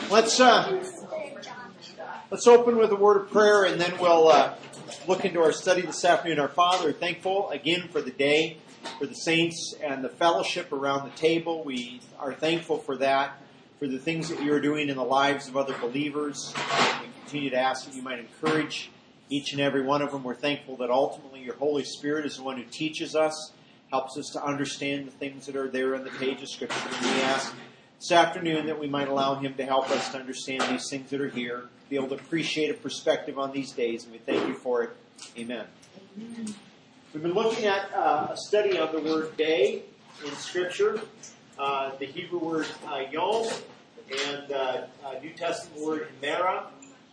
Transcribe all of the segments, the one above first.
Let's open with a word of prayer, and then we'll look into our study this afternoon. Our Father, thankful again for the day, for the saints and the fellowship around the table. We are thankful for that, for the things that you're doing in the lives of other believers. We continue to ask that you might encourage each and every one of them. We're thankful that ultimately your Holy Spirit is the one who teaches us, helps us to understand the things that are there in the page of Scripture. And we ask this afternoon that we might allow him to help us to understand these things that are here, be able to appreciate a perspective on these days, and we thank you for it. Amen. We've been looking at a study on the word day in Scripture, the Hebrew word yom, and New Testament word mera.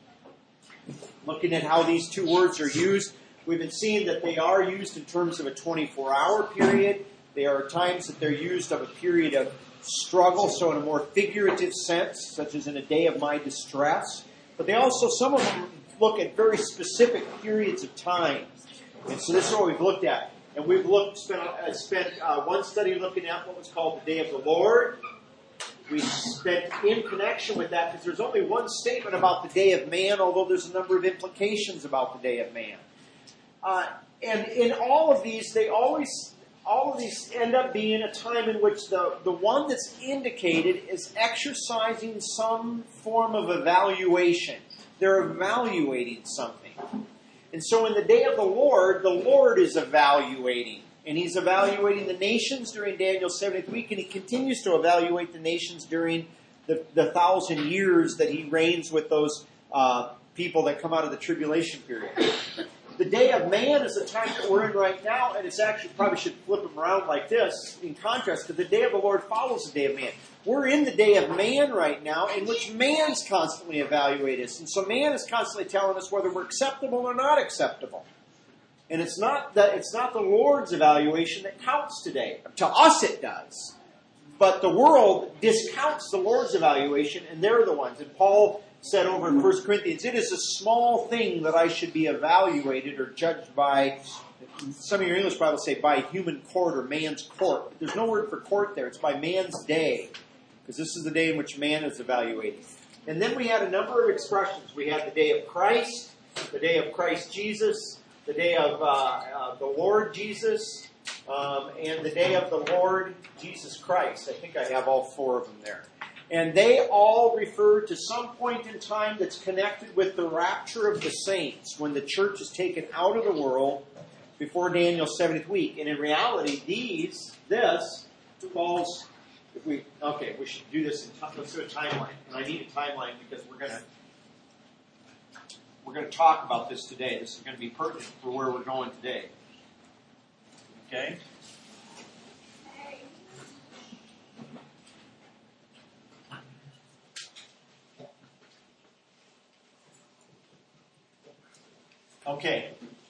Looking at how these two words are used, we've been seeing that they are used in terms of a 24-hour period. There are times that they're used of a period of struggle, so in a more figurative sense, such as in a day of my distress. But they also, some of them look at very specific periods of time. And so this is what we've looked at. And we've spent one study looking at what was called the Day of the Lord. We spent in connection with that, because there's only one statement about the Day of Man, although there's a number of implications about the Day of Man. And in all of these, all of these end up being a time in which the one that's indicated is exercising some form of evaluation. They're evaluating something. And so in the day of the Lord is evaluating. And he's evaluating the nations during Daniel's 70th week, and he continues to evaluate the nations during the 1,000 years that he reigns with those people that come out of the tribulation period. The Day of Man is the time that we're in right now, and it's actually, probably should flip them around like this, in contrast, because the Day of the Lord follows the Day of Man. We're in the Day of Man right now, in which man's constantly evaluating us. And so man is constantly telling us whether we're acceptable or not acceptable. And it's not the Lord's evaluation that counts today. To us it does. But the world discounts the Lord's evaluation, and they're the ones. And Paul said over in 1 Corinthians, it is a small thing that I should be evaluated or judged by, some of your English Bibles say by human court or man's court. But there's no word for court there. It's by man's day, because this is the day in which man is evaluated. And then we had a number of expressions. We had the day of Christ, the day of Christ Jesus, the day of the Lord Jesus, and the day of the Lord Jesus Christ. I think I have all four of them there. And they all refer to some point in time that's connected with the rapture of the saints, when the church is taken out of the world before Daniel's 70th week. And in reality, this falls, we should do this, let's do a timeline. And I need a timeline because we're going to talk about this today. This is going to be pertinent for where we're going today. Okay? Okay.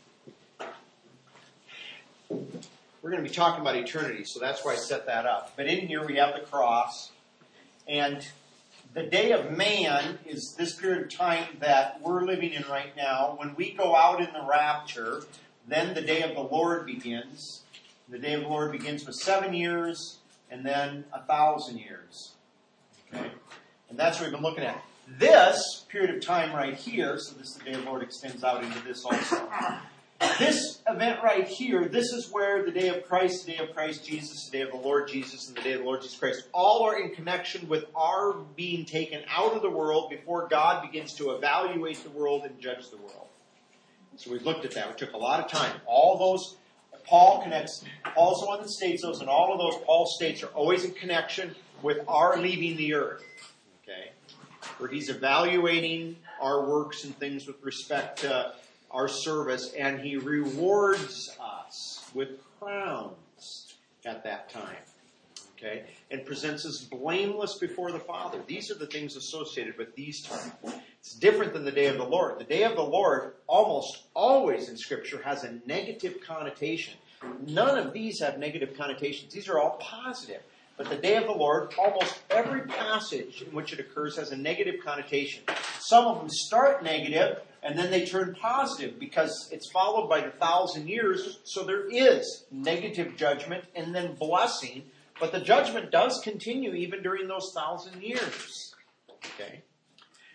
We're going to be talking about eternity, so that's why I set that up. But in here we have the cross. And the Day of Man is this period of time that we're living in right now. When we go out in the rapture, then the Day of the Lord begins. The Day of the Lord begins with 7 years and then 1,000 years. Okay? And that's what we've been looking at. This period of time right here, so this the Day of the Lord extends out into this also. This event right here, this is where the day of Christ, the day of Christ Jesus, the day of the Lord Jesus, and the day of the Lord Jesus Christ, all are in connection with our being taken out of the world before God begins to evaluate the world and judge the world. So we've looked at that. We took a lot of time. All those, Paul's the one that states those, and all of those Paul states are always in connection with our leaving the earth. Okay? Where he's evaluating our works and things with respect to our service, and he rewards us with crowns at that time. Okay? And presents us blameless before the Father. These are the things associated with these times. It's different than the Day of the Lord. The Day of the Lord almost always in Scripture has a negative connotation. None of these have negative connotations. These are all positive. But the Day of the Lord, almost every passage in which it occurs has a negative connotation. Some of them start negative, and then they turn positive because it's followed by the 1,000 years. So there is negative judgment and then blessing. But the judgment does continue even during those 1,000 years. Okay?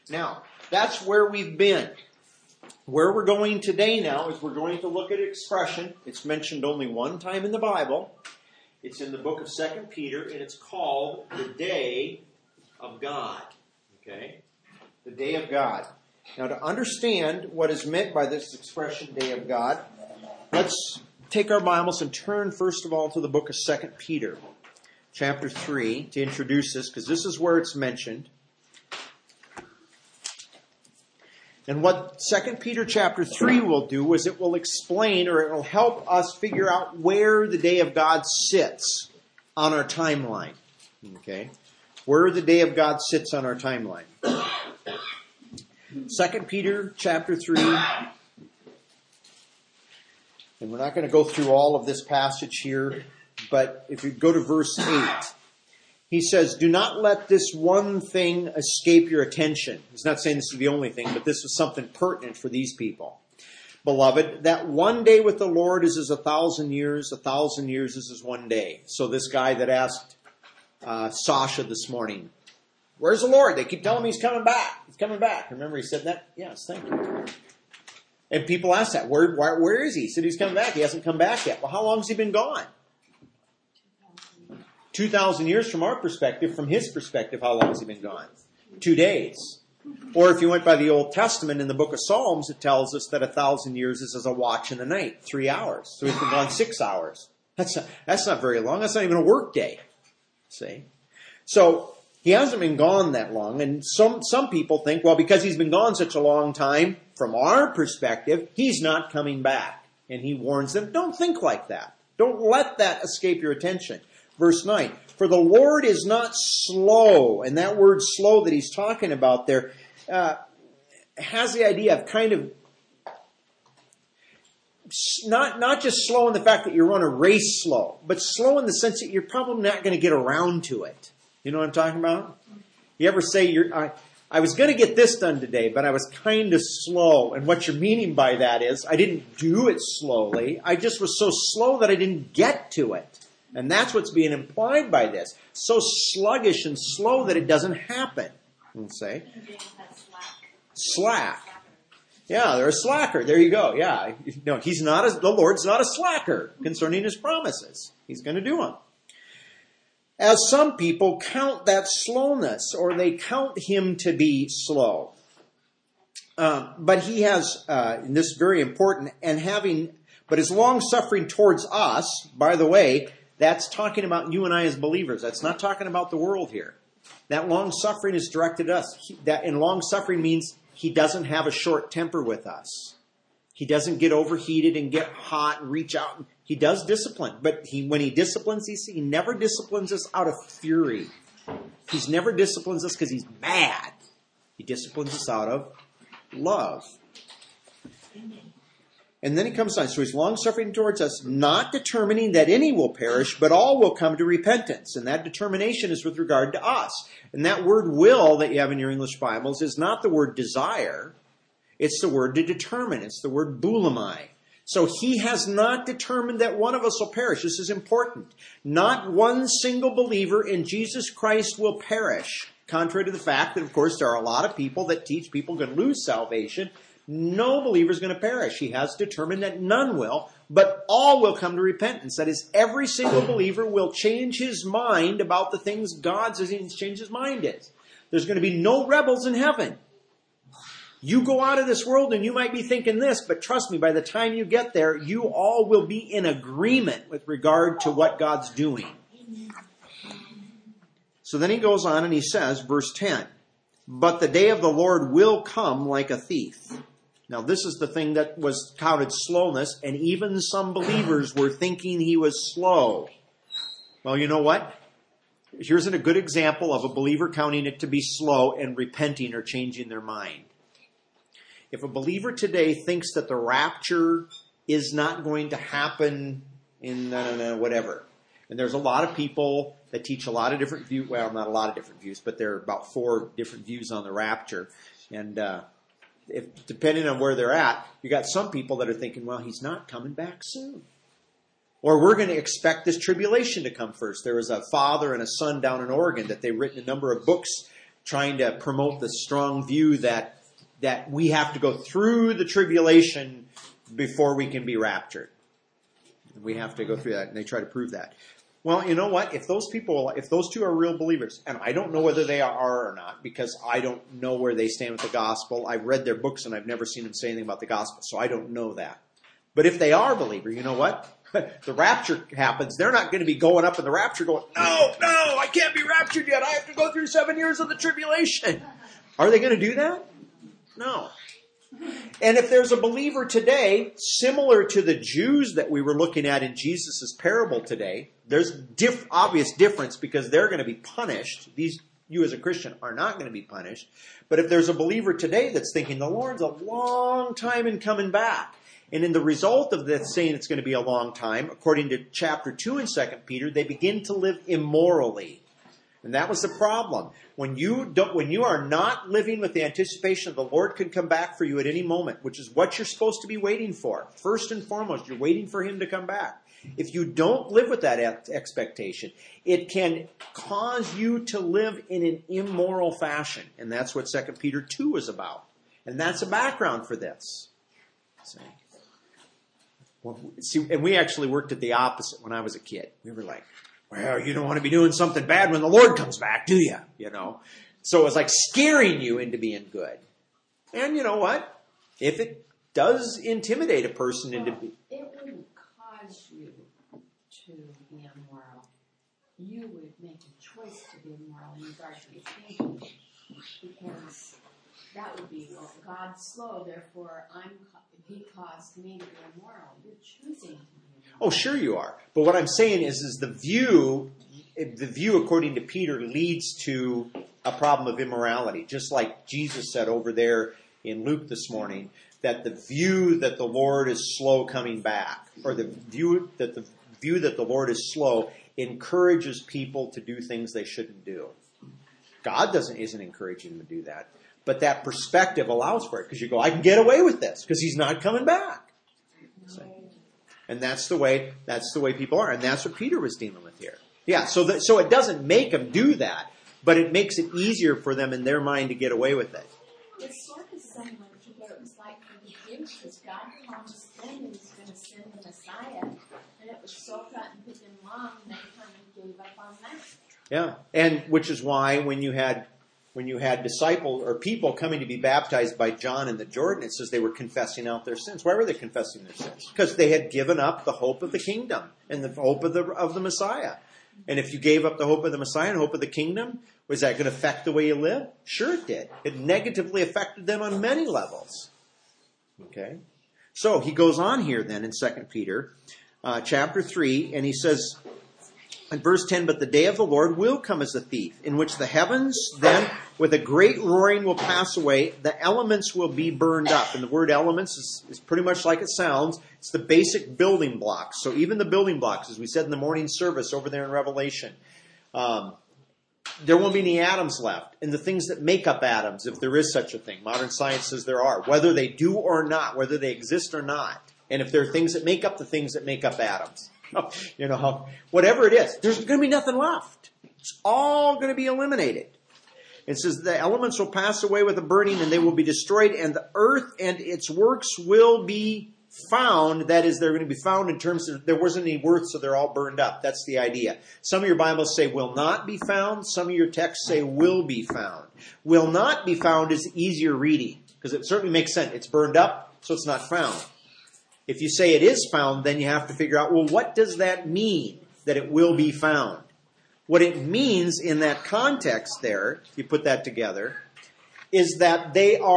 Now, that's where we've been. Where we're going today now is we're going to look at an expression. It's mentioned only one time in the Bible. It's in the book of 2 Peter, and it's called the Day of God. Okay? The Day of God. Now, to understand what is meant by this expression, Day of God, let's take our Bibles and turn, first of all, to the book of 2 Peter, chapter 3, to introduce this, because this is where it's mentioned. And what 2 Peter chapter 3 will do is it will explain, or it will help us figure out where the Day of God sits on our timeline. Okay? Where the Day of God sits on our timeline. 2 Peter chapter 3. And we're not going to go through all of this passage here, but if you go to verse 8, he says, do not let this one thing escape your attention. He's not saying this is the only thing, but this is something pertinent for these people. Beloved, that one day with the Lord is as 1,000 years, 1,000 years is as one day. So this guy that asked Sasha this morning, where's the Lord? They keep telling me he's coming back. He's coming back. Remember he said that? Yes, thank you. And people ask that, where is he? He said he's coming back. He hasn't come back yet. Well, how long has he been gone? 2,000 years from our perspective. From his perspective, how long has he been gone? 2 days. Or if you went by the Old Testament in the book of Psalms, it tells us that 1,000 years is as a watch in the night, 3 hours. So he's been gone 6 hours. That's not very long. That's not even a work day. See? So he hasn't been gone that long. And some people think, well, because he's been gone such a long time, from our perspective, he's not coming back. And he warns them, don't think like that. Don't let that escape your attention. Verse 9, for the Lord is not slow, and that word slow that he's talking about there has the idea of kind of not just slow in the fact that you run a race slow, but slow in the sense that you're probably not going to get around to it. You know what I'm talking about? You ever say, I was going to get this done today, but I was kind of slow. And what you're meaning by that is, I didn't do it slowly. I just was so slow that I didn't get to it. And that's what's being implied by this. So sluggish and slow that it doesn't happen. Let's say. Slack. Yeah, they're a slacker. There you go. Yeah. No, the Lord's not a slacker concerning his promises. He's going to do them. As some people count that slowness, or they count him to be slow. But he has, and this is very important, but his long suffering towards us, by the way, that's talking about you and I as believers. That's not talking about the world here. That long suffering is directed at us. And long suffering means he doesn't have a short temper with us. He doesn't get overheated and get hot and reach out. He does discipline. But when he disciplines, he never disciplines us out of fury. He never disciplines us because he's mad. He disciplines us out of love. And then he comes on. So he's long-suffering towards us, not determining that any will perish, but all will come to repentance. And that determination is with regard to us. And that word will that you have in your English Bibles is not the word desire. It's the word to determine. It's the word boulamai. So he has not determined that one of us will perish. This is important. Not one single believer in Jesus Christ will perish. Contrary to the fact that, of course, there are a lot of people that teach people can lose salvation. No believer is going to perish. He has determined that none will, but all will come to repentance. That is, every single believer will change his mind about the things God says he needs to change his mind is. There's going to be no rebels in heaven. You go out of this world and you might be thinking this, but trust me, by the time you get there, you all will be in agreement with regard to what God's doing. So then he goes on and he says, verse 10, but the day of the Lord will come like a thief. Now, this is the thing that was counted slowness, and even some believers were thinking he was slow. Well, you know what? Here's a good example of a believer counting it to be slow and repenting or changing their mind. If a believer today thinks that the rapture is not going to happen in whatever, and there's a lot of people that teach a lot of different views, well, not a lot of different views, but there are about 4 different views on the rapture, and depending on where they're at, you got some people that are thinking, well, he's not coming back soon. Or we're going to expect this tribulation to come first. There was a father and a son down in Oregon that they've written a number of books trying to promote the strong view that we have to go through the tribulation before we can be raptured. We have to go through that, and they try to prove that. Well, you know what? If those two are real believers, and I don't know whether they are or not, because I don't know where they stand with the gospel. I've read their books, and I've never seen them say anything about the gospel, so I don't know that. But if they are believers, you know what? The rapture happens. They're not going to be going up in the rapture going, no, I can't be raptured yet. I have to go through 7 years of the tribulation. Are they going to do that? No. And if there's a believer today, similar to the Jews that we were looking at in Jesus' parable today, there's obvious difference because they're going to be punished. You as a Christian are not going to be punished. But if there's a believer today that's thinking the Lord's a long time in coming back, and in the result of this saying it's going to be a long time, according to chapter 2 in 2 Peter, they begin to live immorally. And that was the problem. When you are not living with the anticipation of the Lord could come back for you at any moment, which is what you're supposed to be waiting for. First and foremost, you're waiting for him to come back. If you don't live with that expectation, it can cause you to live in an immoral fashion. And that's what 2 Peter 2 is about. And that's a background for this. See, and we actually worked at the opposite when I was a kid. We were like, well, you don't want to be doing something bad when the Lord comes back, do you? You know? So it was like scaring you into being good. And you know what? If it does intimidate a person into... It wouldn't cause you to be immoral. You would make a choice to be immoral in regard to your thinking. Because that would be, well, God's slow, therefore he caused me to be immoral. You're choosing to be immoral. Oh, sure you are. But what I'm saying is the view according to Peter leads to a problem of immorality. Just like Jesus said over there in Luke this morning, that the view that the Lord is slow coming back, or the view that the Lord is slow encourages people to do things they shouldn't do. God isn't encouraging them to do that. But that perspective allows for it, because you go, I can get away with this because he's not coming back. So, and that's the way people are, and that's what Peter was dealing with here. Yeah, so it doesn't make them do that, but it makes it easier for them in their mind to get away with it. It's sort of similar to what it was like for the Jews, because God promised them he was going to send the Messiah, and it was so cut and put them long, they kind of gave up on that. Yeah, and which is why when you had disciples or people coming to be baptized by John in the Jordan, it says they were confessing out their sins. Why were they confessing their sins? Because they had given up the hope of the kingdom and the hope of the Messiah. And if you gave up the hope of the Messiah and hope of the kingdom, was that going to affect the way you live? Sure it did. It negatively affected them on many levels. Okay? So he goes on here then in 2 Peter chapter 3, and he says in verse 10, but the day of the Lord will come as a thief, in which the heavens then with a great roaring will pass away, the elements will be burned up. And the word elements is pretty much like it sounds. It's the basic building blocks. So even the building blocks, as we said in the morning service over there in Revelation, there won't be any atoms left. And the things that make up atoms, if there is such a thing, modern science says there are, whether they do or not, whether they exist or not. And if there are things that make up the things that make up atoms. You know, whatever it is, there's going to be nothing left. It's all going to be eliminated. It says the elements will pass away with the burning and they will be destroyed, and the earth and its works will be found. That is, they're going to be found in terms of there wasn't any worth, so they're all burned up. That's the idea. Some of your Bibles say will not be found. Some of your texts say will be found. Will not be found is easier reading because it certainly makes sense. It's burned up, so it's not found. If you say it is found, then you have to figure out, well, what does that mean, that it will be found? What it means in that context there, if you put that together, is that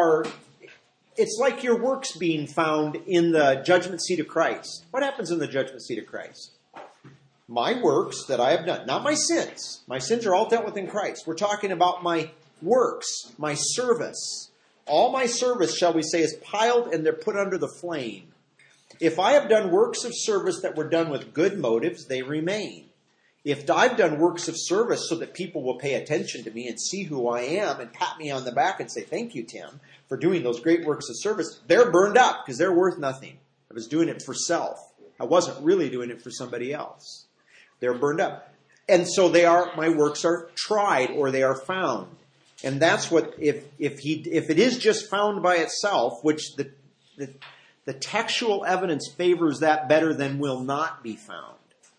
it's like your works being found in the judgment seat of Christ. What happens in the judgment seat of Christ? My works that I have done, not my sins. My sins are all dealt with in Christ. We're talking about my works, my service. All my service, shall we say, is piled and they're put under the flame. If I have done works of service that were done with good motives, they remain. If I've done works of service so that people will pay attention to me and see who I am and pat me on the back and say, thank you, Tim, for doing those great works of service, they're burned up because they're worth nothing. I was doing it for self. I wasn't really doing it for somebody else. They're burned up. And so my works are tried or they are found. And that's what, if it is just found by itself, which the textual evidence favors that better than will not be found.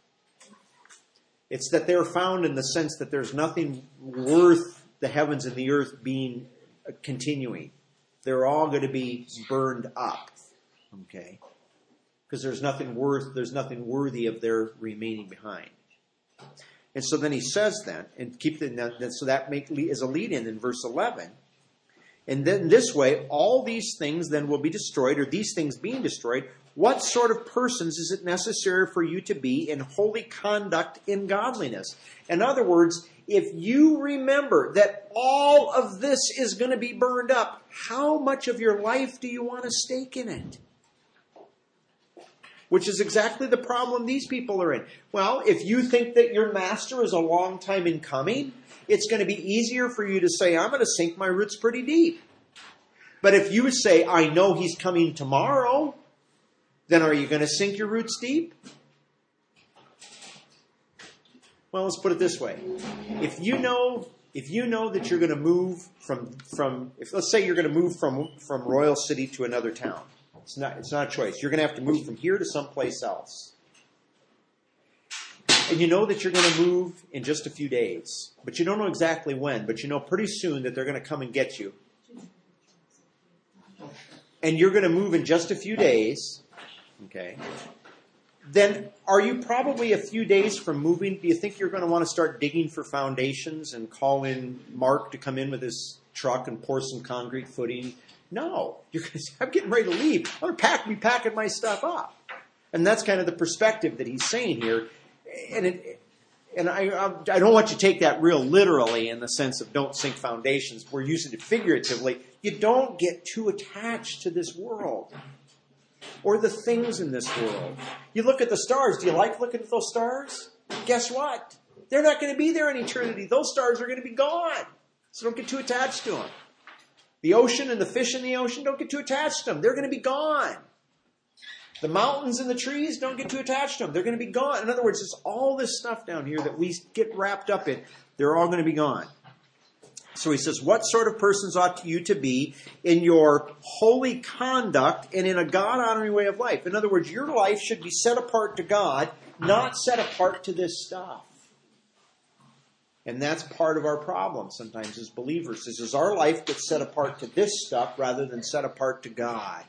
It's that they're found in the sense that there's nothing worth the heavens and the earth being continuing. They're all going to be burned up. Okay? Because there's nothing worthy of their remaining behind. And so then he says then, and so that is a lead-in in verse 11. And then this way, all these things then will be destroyed, or these things being destroyed. What sort of persons is it necessary for you to be in holy conduct in godliness? In other words, if you remember that all of this is going to be burned up, how much of your life do you want to stake in it? Which is exactly the problem these people are in. Well, if you think that your master is a long time in coming, it's going to be easier for you to say, I'm going to sink my roots pretty deep. But if you say, I know he's coming tomorrow, then are you going to sink your roots deep? Well, let's put it this way. If you know that you're going to move let's say you're going to move from Royal City to another town. It's not a choice. You're going to have to move from here to someplace else. And you know that you're going to move in just a few days. But you don't know exactly when. But you know pretty soon that they're going to come and get you. And you're going to move in just a few days. Okay. Then are you probably a few days from moving? Do you think you're going to want to start digging for foundations and call in Mark to come in with his truck and pour some concrete footing? No, you're going to say, I'm getting ready to leave. I'm going to be packing my stuff up. And that's kind of the perspective that he's saying here. And I don't want you to take that real literally in the sense of don't sink foundations. We're using it figuratively. You don't get too attached to this world or the things in this world. You look at the stars. Do you like looking at those stars? Guess what? They're not going to be there in eternity. Those stars are going to be gone. So don't get too attached to them. The ocean and the fish in the ocean, don't get too attached to them. They're going to be gone. The mountains and the trees, don't get too attached to them. They're going to be gone. In other words, it's all this stuff down here that we get wrapped up in. They're all going to be gone. So he says, what sort of persons ought you to be in your holy conduct and in a God-honoring way of life? In other words, your life should be set apart to God, not set apart to this stuff. And that's part of our problem sometimes as believers, is our life gets set apart to this stuff rather than set apart to God.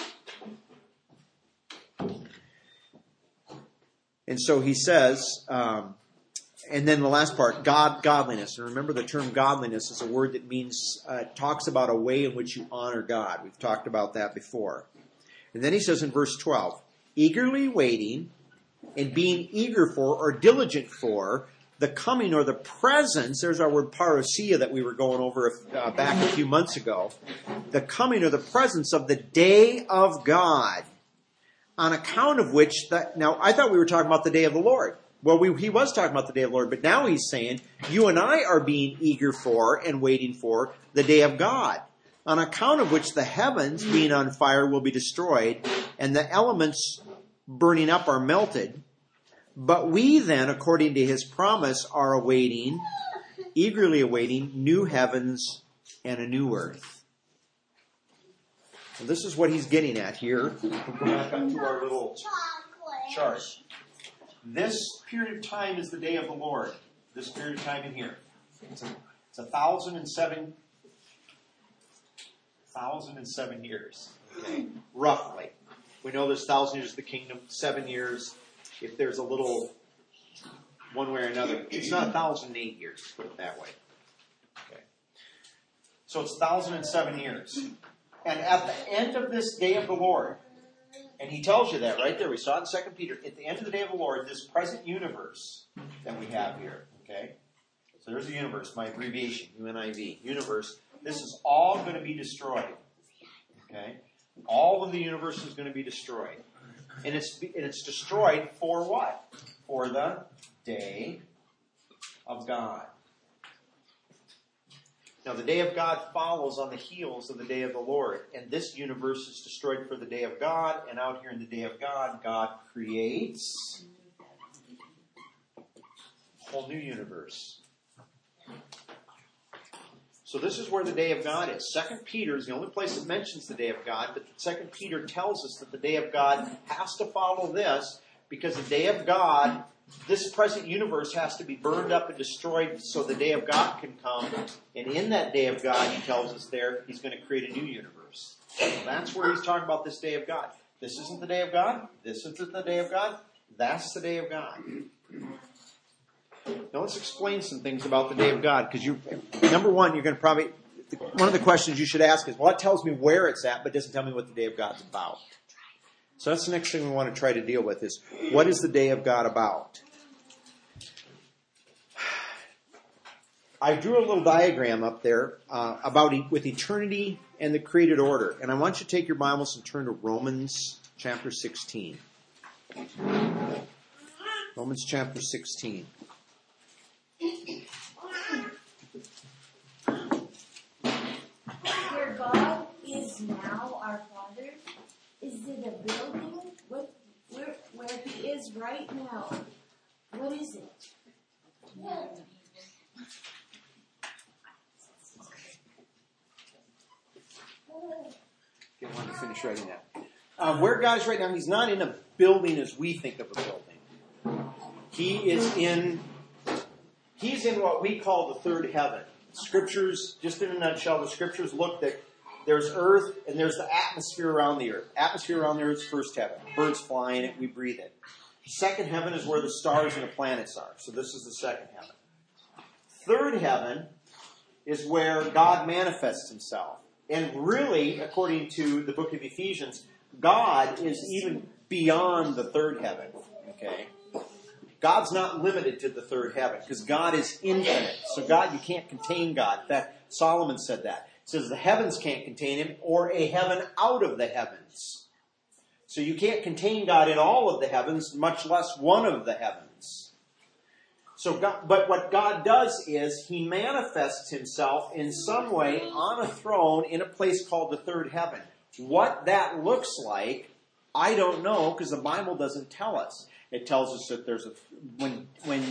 And so he says, and then the last part, godliness. And remember, the term godliness is a word that means, talks about a way in which you honor God. We've talked about that before. And then he says in verse 12, eagerly waiting and being eager for or diligent for the coming or the presence, there's our word parousia that we were going over back a few months ago. The coming or the presence of the day of God, on account of which, now I thought we were talking about the day of the Lord. Well, he was talking about the day of the Lord, but now he's saying, you and I are being eager for and waiting for the day of God, on account of which the heavens being on fire will be destroyed, and the elements burning up are melted. But we then, according to his promise, are eagerly awaiting new heavens and a new earth. And this is what he's getting at here. We'll go back up to our little chart. This period of time is the day of the Lord. This period of time in here. It's 1,007 years. Okay? Roughly. We know there's 1,000 years of the kingdom, 7 years. If there's a little one way or another, it's not 1,008 years, put it that way. Okay. So it's 1,007 years. And at the end of this day of the Lord, and he tells you that right there, we saw it in 2 Peter, at the end of the day of the Lord, this present universe that we have here, okay? So there's the universe, my abbreviation, UNIV, universe. This is all going to be destroyed, okay? All of the universe is going to be destroyed. And it's destroyed for what? For the day of God. Now, the day of God follows on the heels of the day of the Lord. And this universe is destroyed for the day of God. And out here in the day of God, God creates a whole new universe. So this is where the day of God is. 2 Peter is the only place that mentions the day of God, but 2 Peter tells us that the day of God has to follow this, because the day of God, this present universe has to be burned up and destroyed so the day of God can come. And in that day of God, he tells us there, he's going to create a new universe. So that's where he's talking about this day of God. This isn't the day of God. This isn't the day of God. That's the day of God. Now let's explain some things about the day of God, because number one, you're going to probably, one of the questions you should ask is, well, it tells me where it's at, but doesn't tell me what the day of God's about. So that's the next thing we want to try to deal with is, what is the day of God about? I drew a little diagram up there with eternity and the created order. And I want you to take your Bibles and turn to Romans chapter 16. Romans chapter 16. Where God is now, our Father, is it a building? Where He is right now? What is it? I want to finish writing that. Where God is right now, He's not in a building as we think of a building. He's in what we call the third heaven. Scriptures, just in a nutshell, the Scriptures look that there's earth and there's the atmosphere around the earth. Atmosphere around the earth is first heaven. Birds fly in it, we breathe it. Second heaven is where the stars and the planets are. So this is the second heaven. Third heaven is where God manifests Himself. And really, according to the book of Ephesians, God is even beyond the third heaven. Okay? God's not limited to the third heaven, because God is infinite. So God, you can't contain God. In fact, Solomon said that. He says the heavens can't contain Him, or a heaven out of the heavens. So you can't contain God in all of the heavens, much less one of the heavens. So God, but what God does is He manifests Himself in some way on a throne in a place called the third heaven. What that looks like, I don't know, because the Bible doesn't tell us. It tells us that there's when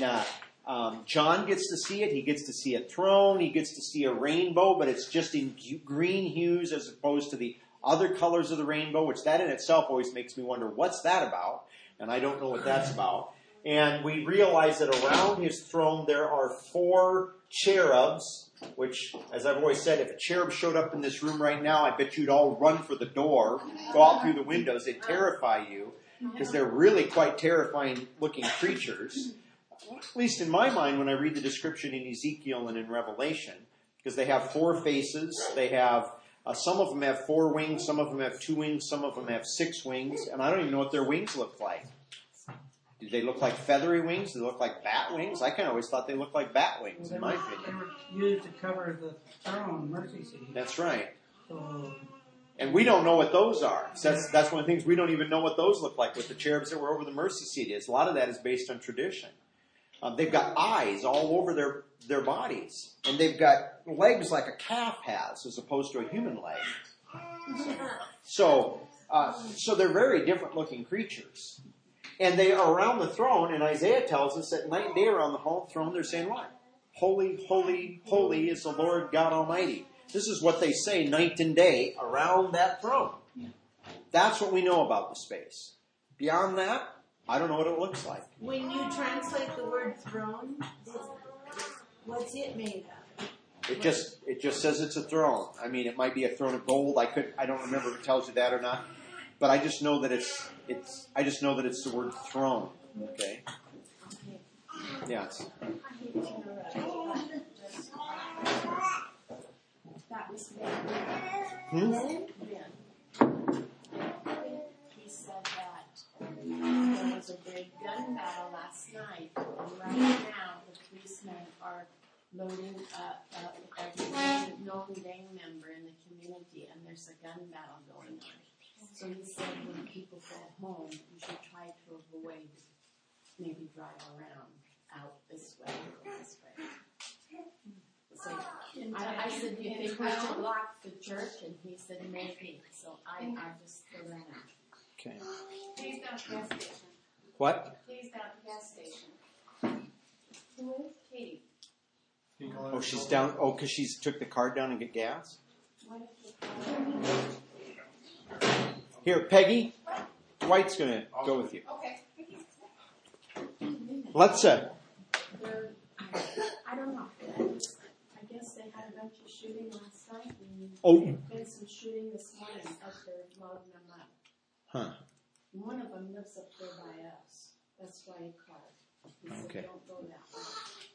John gets to see it, he gets to see a throne, he gets to see a rainbow, but it's just in green hues as opposed to the other colors of the rainbow, which that in itself always makes me wonder, what's that about? And I don't know what that's about. And we realize that around His throne there are 4 cherubs, which, as I've always said, if a cherub showed up in this room right now, I bet you'd all run for the door, go out through the windows, they'd terrify you, because they're really quite terrifying looking creatures. At least in my mind when I read the description in Ezekiel and in Revelation, because they have 4 faces, they have, some of them have 4 wings, some of them have 2 wings, some of them have 6 wings, and I don't even know what their wings look like. Do they look like feathery wings? Do they look like bat wings? I kind of always thought they looked like bat wings, in my opinion. They were used to cover the throne, mercy seat. That's right. So, And we don't know what those are. So that's one of the things, we don't even know what those look like, what the cherubs that were over the mercy seat is. A lot of that is based on tradition. They've got eyes all over their bodies. And they've got legs like a calf has, as opposed to a human leg. So they're very different looking creatures. And they are around the throne, and Isaiah tells us that night and day around the throne, they're saying what? Holy, holy, holy is the Lord God Almighty. This is what they say night and day around that throne. That's what we know about the space. Beyond that, I don't know what it looks like. When you translate the word throne, what's it made of? It just says it's a throne. I mean, it might be a throne of gold. I don't remember if it tells you that or not. But I just know that it's the word throne. Okay. Yes. That was Hmm? He said that there was a big gun battle last night, and right now the policemen are loading up a known gang member in the community, and there's a gun battle going on. So he said when people go home, you should try to avoid, maybe drive around out this way or this way. So I said, do you think we should lock the church? And he said, maybe. So I just threw that out. Okay. Please down at the gas station. What? Please down at the gas station. Who? Katie. Oh, she's down. Oh, because she took the card down and get gas? What if the Here, Peggy. Dwight's going to go with you. Okay. Let's I don't know. I guess they had a bunch of shooting last night, and there's been some shooting this morning up there loading them up. Huh. One of them lives up there by us. That's why he called. He said, Okay. don't go that way.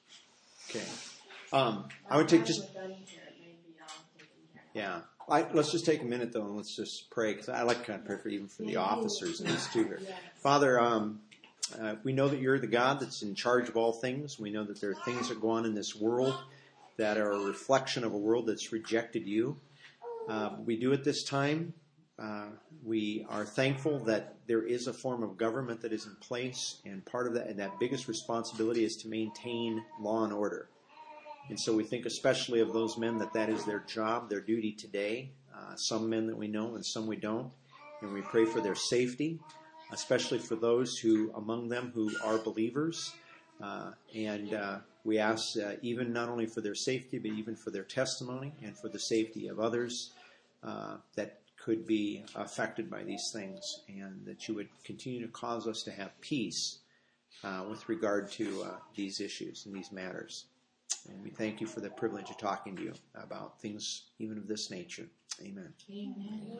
Okay. I would take just... Yeah. Let's just take a minute, though, and let's just pray, because I like to kind of pray for even for the officers and these two here. Yes. Father, we know that you're the God that's in charge of all things. We know that there are things that go on in this world that are a reflection of a world that's rejected you. We do at this time. We are thankful that there is a form of government that is in place, and part of that, and that biggest responsibility is to maintain law and order. And so we think especially of those men that is their job, their duty today. Some men that we know and some we don't. And we pray for their safety, especially for those who among them who are believers. And we ask even not only for their safety, but even for their testimony and for the safety of others that could be affected by these things. And that you would continue to cause us to have peace with regard to these issues and these matters. And we thank you for the privilege of talking to you about things even of this nature. Amen. Amen.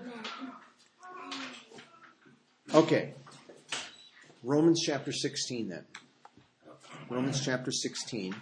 Okay. Romans chapter 16 then. Romans chapter 16.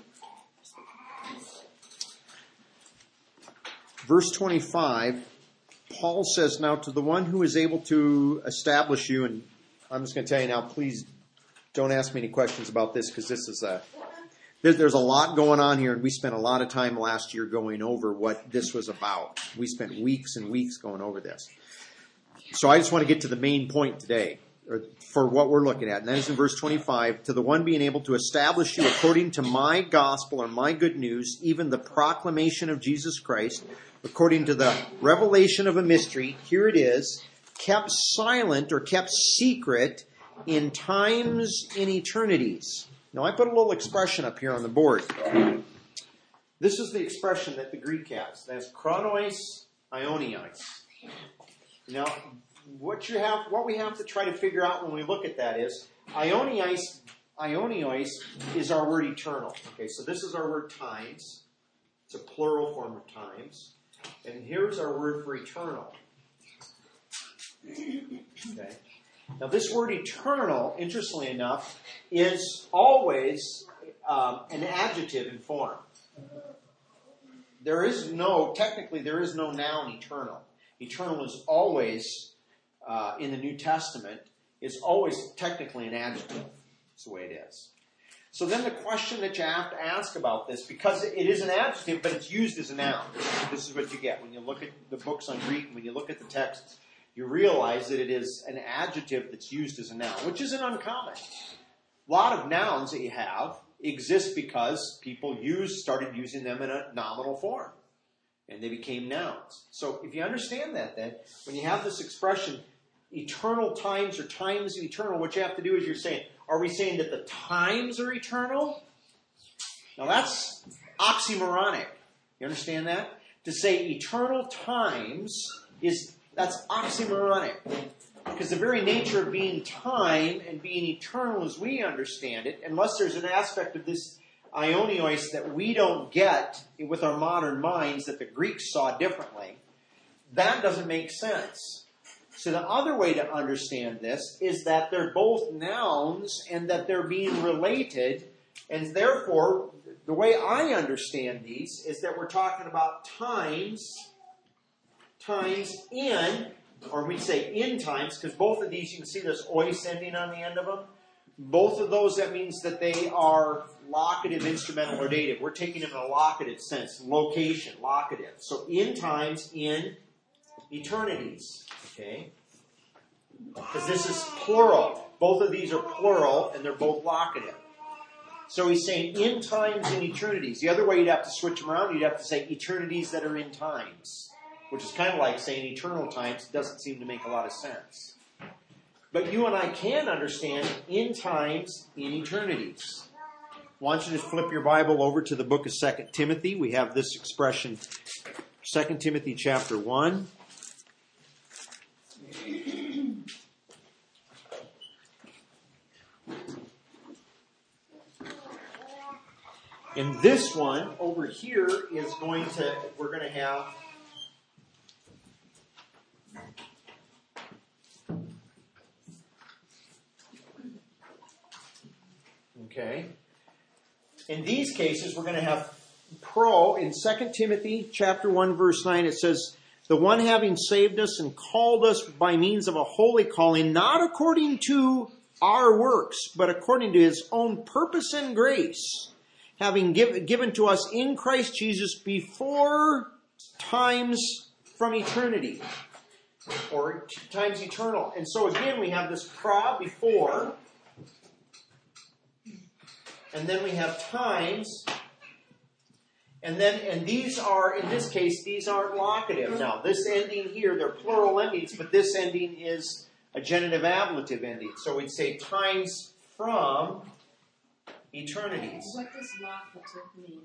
Verse 25, Paul says, now to the one who is able to establish you, and I'm just going to tell you now, please don't ask me any questions about this, because this is there's a lot going on here, and we spent a lot of time last year going over what this was about. We spent weeks and weeks going over this. So I just want to get to the main point today, for what we're looking at, and that is in verse 25, to the one being able to establish you according to my gospel or my good news, even the proclamation of Jesus Christ, according to the revelation of a mystery, here it is, kept silent or kept secret in times and eternities. Now, I put a little expression up here on the board. This is the expression that the Greek has. That's chronois, ionios. Now, what we have to try to figure out when we look at that is, ionios is our word eternal. Okay, so this is our word times. It's a plural form of times. And here's our word for eternal. Okay. Now, this word eternal, interestingly enough, is always an adjective in form. Technically, there is no noun eternal. Eternal is always, in the New Testament, is always technically an adjective. That's the way it is. So then the question that you have to ask about this, because it is an adjective, but it's used as a noun. This is what you get when you look at the books on Greek, when you look at the texts. You realize that it is an adjective that's used as a noun, which isn't uncommon. A lot of nouns that you have exist because people started using them in a nominal form, and they became nouns. So if you understand that, then, when you have this expression, eternal times or times eternal, what you have to do is you're saying, are we saying that the times are eternal? Now that's oxymoronic. You understand that? To say eternal times that's oxymoronic. Because the very nature of being time and being eternal as we understand it, unless there's an aspect of this ionios that we don't get with our modern minds that the Greeks saw differently, that doesn't make sense. So the other way to understand this is that they're both nouns and that they're being related, and therefore, the way I understand these is that we're talking about times in, or we say in times, because both of these, you can see this ois ending on the end of them. Both of those, that means that they are locative, instrumental, or dative. We're taking them in a locative sense. Location, locative. So in times, in eternities. Okay? Because this is plural. Both of these are plural, and they're both locative. So he's saying in times and eternities. The other way you'd have to switch them around, you'd have to say eternities that are in times. Which is kind of like saying eternal times. Doesn't seem to make a lot of sense. But you and I can understand in times, in eternities. want you to flip your Bible over to the book of 2 Timothy. We have this expression, 2 Timothy chapter 1. And this one over here is we're going to have okay. In these cases, we're going to have in 2 Timothy chapter 1 verse 9, it says, the one having saved us and called us by means of a holy calling, not according to our works, but according to his own purpose and grace, having given to us in Christ Jesus before times from eternity, or times eternal. And so again, we have this before, and then we have times, and these are, in this case, these aren't locative. Now, this ending here, they're plural endings, but this ending is a genitive ablative ending. So we'd say times from eternities. What does locative mean?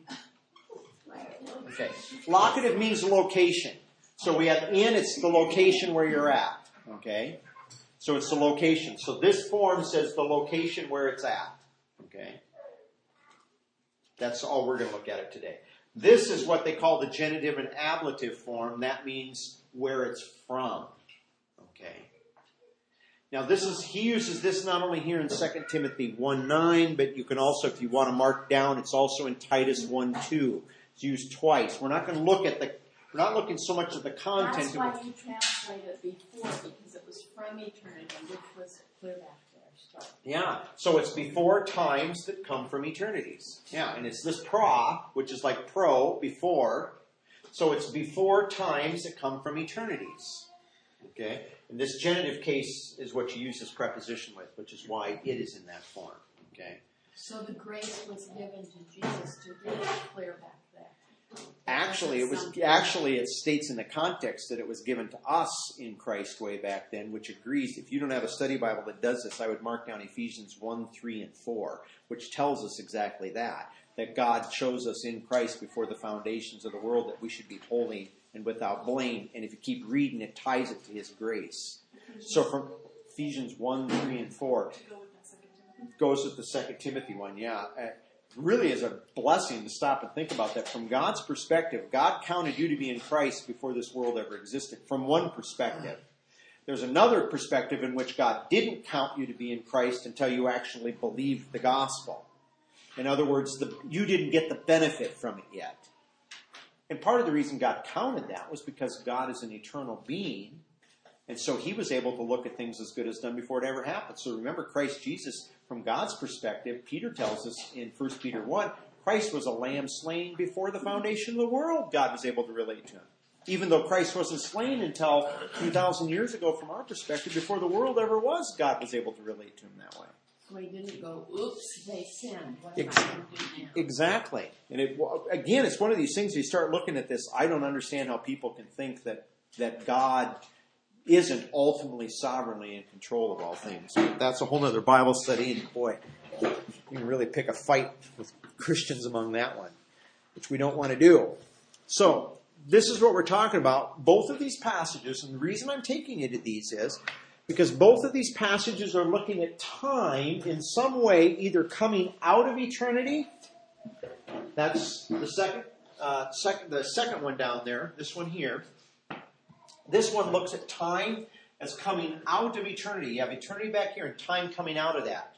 Okay. Locative means location. So we have it's the location where you're at. Okay. So it's the location. So this form says the location where it's at. Okay. That's all we're going to look at it today. This is what they call the genitive and ablative form. That means where it's from. Okay. Now he uses this not only here in 2 Timothy 1:9, but you can also, if you want to mark down, it's also in Titus 1:2. It's used twice. We're not looking so much at the content. That's why you translate it before, because it was from eternity, which was clear back there. So. Yeah. So it's before times that come from eternities. Yeah. And it's this which is like before. So it's before times that come from eternities. Okay. And this genitive case is what you use this preposition with, which is why it is in that form. Okay. So the grace was given to Jesus to really clear back there. Actually, it states in the context that it was given to us in Christ way back then, which agrees. If you don't have a study Bible that does this, I would mark down Ephesians 1, 3, and 4, which tells us exactly that God chose us in Christ before the foundations of the world, that we should be holy and without blame. And if you keep reading, it ties it to his grace. So from Ephesians 1, 3, and 4 goes with the 2 Timothy one, yeah. Really is a blessing to stop and think about that. From God's perspective, God counted you to be in Christ before this world ever existed, from one perspective. There's another perspective in which God didn't count you to be in Christ until you actually believed the gospel. In other words, you didn't get the benefit from it yet. And part of the reason God counted that was because God is an eternal being, and so he was able to look at things as good as done before it ever happened. So remember, Christ Jesus, from God's perspective, Peter tells us in 1 Peter 1, Christ was a lamb slain before the foundation of the world. God was able to relate to him. Even though Christ wasn't slain until 2,000 years ago, from our perspective, before the world ever was, God was able to relate to him that way. So he didn't go, oops, they sinned. What am I going to do now? Exactly. And again, it's one of these things, you start looking at this, I don't understand how people can think that God isn't ultimately sovereignly in control of all things. That's a whole other Bible study, and boy, you can really pick a fight with Christians among that one, which we don't want to do. So, this is what we're talking about. Both of these passages, and the reason I'm taking you to these is because both of these passages are looking at time in some way, either coming out of eternity. That's the second one down there. This one here. This one looks at time as coming out of eternity. You have eternity back here and time coming out of that.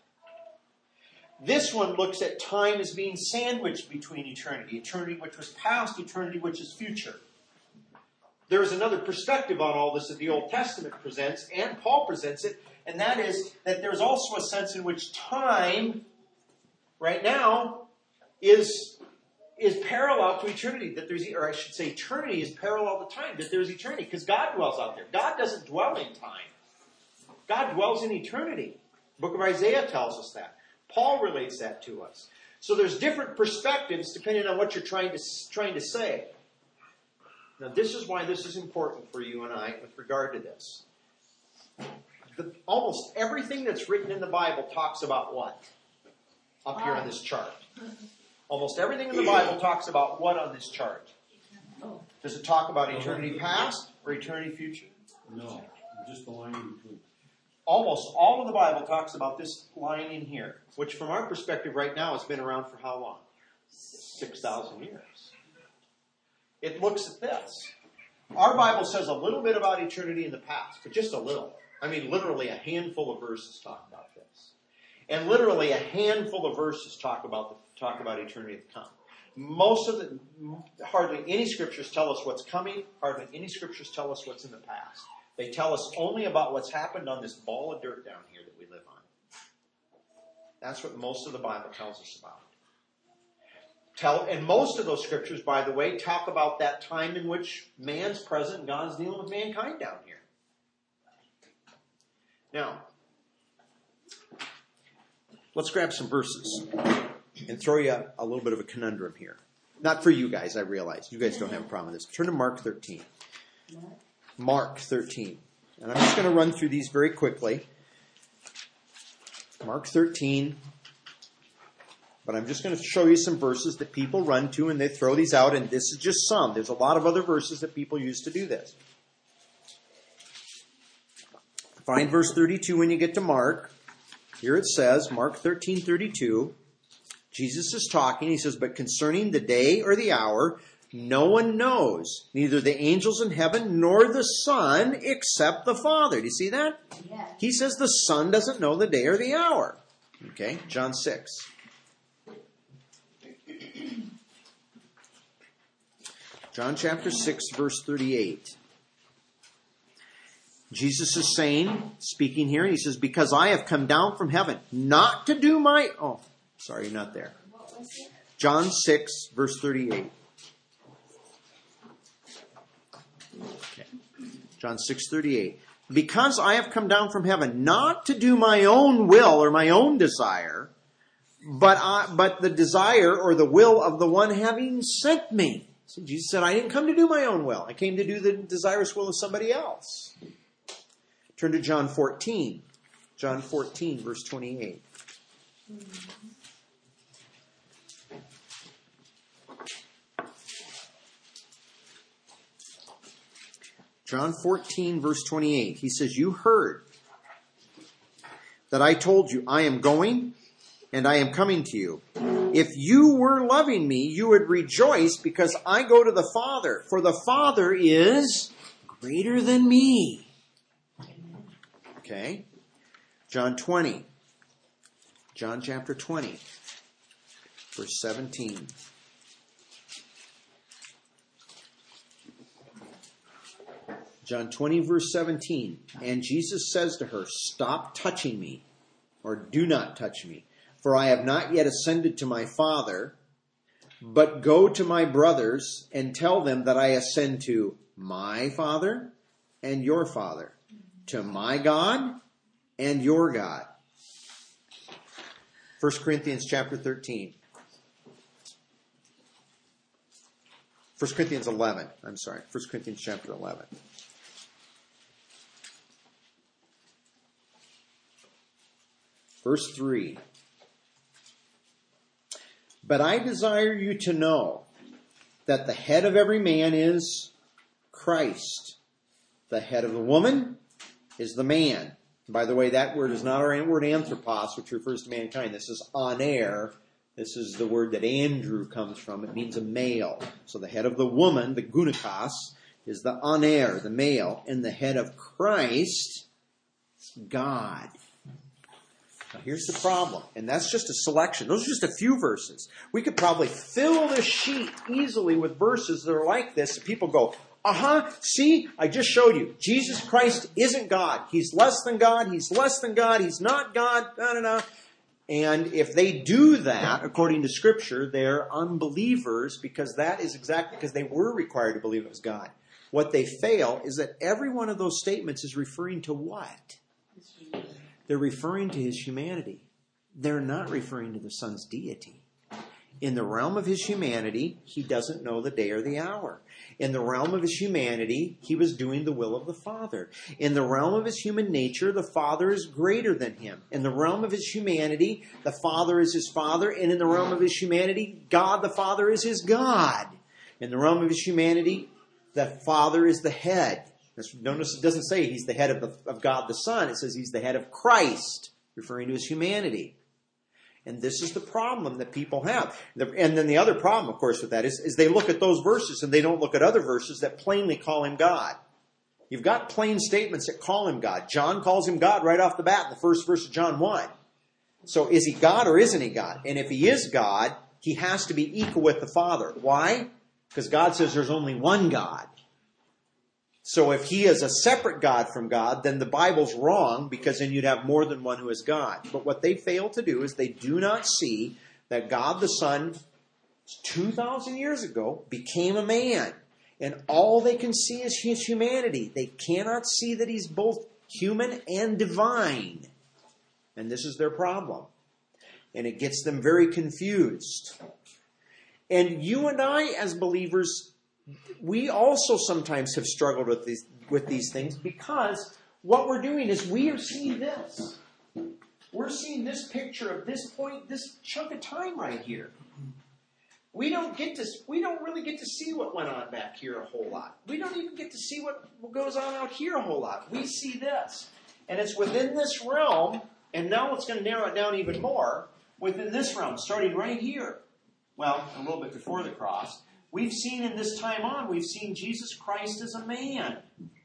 This one looks at time as being sandwiched between eternity. Eternity which was past, eternity which is future. There is another perspective on all this that the Old Testament presents, and Paul presents it, and that is that there's also a sense in which time, right now, is parallel to eternity. That there's, or I should say, eternity is parallel to time. That there's eternity, because God dwells out there. God doesn't dwell in time. God dwells in eternity. The book of Isaiah tells us that. Paul relates that to us. So there's different perspectives depending on what you're trying to say. Now, this is why this is important for you and I with regard to this. Almost everything that's written in the Bible talks about what? up here on this chart. Almost everything in the Bible talks about what on this chart? Does it talk about eternity past or eternity future? No, just the line in between. Almost all of the Bible talks about this line in here, which from our perspective right now has been around for how long? 6,000 years. It looks at this. Our Bible says a little bit about eternity in the past, but just a little. I mean, literally a handful of verses talk about this. And literally a handful of verses talk about eternity to come. Hardly any scriptures tell us what's coming. Hardly any scriptures tell us what's in the past. They tell us only about what's happened on this ball of dirt down here that we live on. That's what most of the Bible tells us about. And most of those scriptures, by the way, talk about that time in which man's present and God's dealing with mankind down here. Now, let's grab some verses and throw you a little bit of a conundrum here. Not for you guys, I realize. You guys don't have a problem with this. Turn to Mark 13. Mark 13. And I'm just going to run through these very quickly. Mark 13. But I'm just going to show you some verses that people run to and they throw these out. And this is just some. There's a lot of other verses that people use to do this. Find verse 32 when you get to Mark. Here it says, Mark 13:32. Jesus is talking. He says, but concerning the day or the hour, no one knows, neither the angels in heaven nor the Son except the Father. Do you see that? Yes. He says the Son doesn't know the day or the hour. Okay, John 6. John chapter 6, verse 38. Jesus is saying, speaking here, he says, because I have come down from heaven, not to do my... Oh, sorry, you're not there. What was it? John 6, verse 38. Okay. John 6:38. Because I have come down from heaven, not to do my own will or my own desire, but the desire or the will of the one having sent me. So Jesus said, I didn't come to do my own will. I came to do the desirous will of somebody else. Turn to John 14. John 14, verse 28. John 14, verse 28. He says, you heard that I told you, I am going and I am coming to you. If you were loving me, you would rejoice because I go to the Father, for the Father is greater than me. Okay. John 20. John chapter 20, verse 17. John 20, verse 17. And Jesus says to her, stop touching me, or do not touch me, for I have not yet ascended to my Father, but go to my brothers and tell them that I ascend to my Father and your Father, to my God and your God. 1 Corinthians chapter 13. 1 Corinthians 11. I'm sorry. 1 Corinthians chapter 11. Verse 3. But I desire you to know that the head of every man is Christ. The head of the woman is the man. By the way, that word is not our word anthropos, which refers to mankind. This is aner. This is the word that Andrew comes from. It means a male. So the head of the woman, the gunikos, is the aner, the male. And the head of Christ is God. Now here's the problem, and that's just a selection. Those are just a few verses. We could probably fill this sheet easily with verses that are like this. People go, see, I just showed you. Jesus Christ isn't God. He's less than God. He's less than God. He's not God. And if they do that, according to Scripture, they're unbelievers because that is exactly because they were required to believe it was God. What they fail is that every one of those statements is referring to what? They're referring to his humanity. They're not referring to the Son's deity. In the realm of his humanity, he doesn't know the day or the hour. In the realm of his humanity, he was doing the will of the Father. In the realm of his human nature, the Father is greater than him. In the realm of his humanity, the Father is his Father. And in the realm of his humanity, God the Father is his God. In the realm of his humanity, the Father is the head. Notice it doesn't say he's the head of God the Son. It says he's the head of Christ, referring to his humanity. And this is the problem that people have. And then the other problem, of course, with that is they look at those verses and they don't look at other verses that plainly call him God. You've got plain statements that call him God. John calls him God right off the bat in the first verse of John 1. So is he God or isn't he God? And if he is God, he has to be equal with the Father. Why? Because God says there's only one God. So if he is a separate God from God, then the Bible's wrong, because then you'd have more than one who is God. But what they fail to do is they do not see that God the Son, 2,000 years ago, became a man. And all they can see is his humanity. They cannot see that he's both human and divine. And this is their problem. And it gets them very confused. And you and I, as believers, we also sometimes have struggled with these things, because what we're doing is we are seeing this. We're seeing this picture of this point, this chunk of time right here. We don't really get to see what went on back here a whole lot. We don't even get to see what goes on out here a whole lot. We see this. And it's within this realm, and now it's going to narrow it down even more, within this realm, starting right here. Well, a little bit before the cross. We've seen in this time on, we've seen Jesus Christ as a man.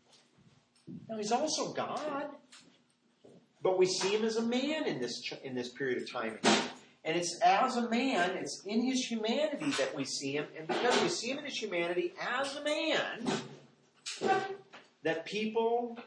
Now, he's also God. But we see him as a man in this period of time. And it's as a man, it's in his humanity that we see him. And because we see him in his humanity as a man, that people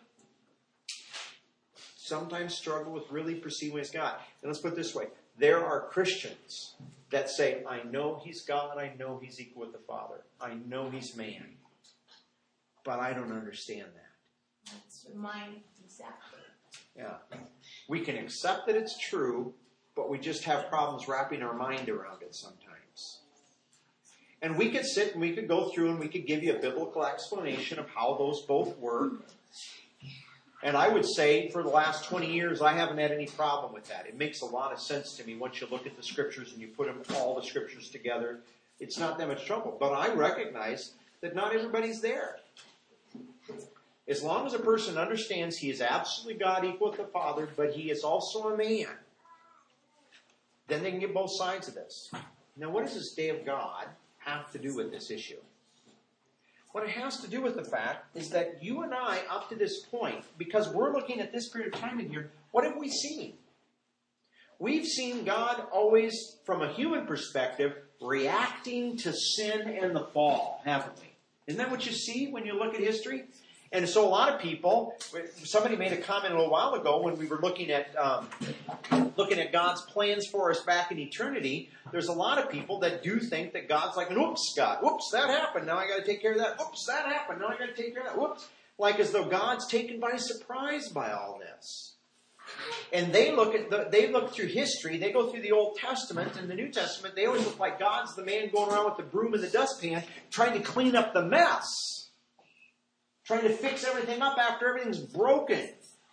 sometimes struggle with really perceiving as God. And let's put it this way. There are Christians that say, I know he's God, I know he's equal with the Father, I know he's man, but I don't understand that. That's mine exactly. Yeah. We can accept that it's true, but we just have problems wrapping our mind around it sometimes. And we could sit and we could go through and we could give you a biblical explanation of how those both work. And I would say for the last 20 years, I haven't had any problem with that. It makes a lot of sense to me once you look at the scriptures and you put all the scriptures together. It's not that much trouble. But I recognize that not everybody's there. As long as a person understands he is absolutely God, equal with the Father, but he is also a man, then they can get both sides of this. Now, what does this day of God have to do with this issue? What it has to do with the fact is that you and I, up to this point, because we're looking at this period of time in here, what have we seen? We've seen God always, from a human perspective, reacting to sin and the fall, haven't we? Isn't that what you see when you look at history? And so a lot of people, somebody made a comment a little while ago when we were looking at God's plans for us back in eternity. There's a lot of people that do think that God's like, whoops, God, whoops, that happened. Now I got to take care of that. Whoops, that happened. Now I got to take care of that. Whoops. Like as though God's taken by surprise by all this. And they look through history. They go through the Old Testament and the New Testament. They always look like God's the man going around with the broom and the dustpan trying to clean up the mess. Trying to fix everything up after everything's broken.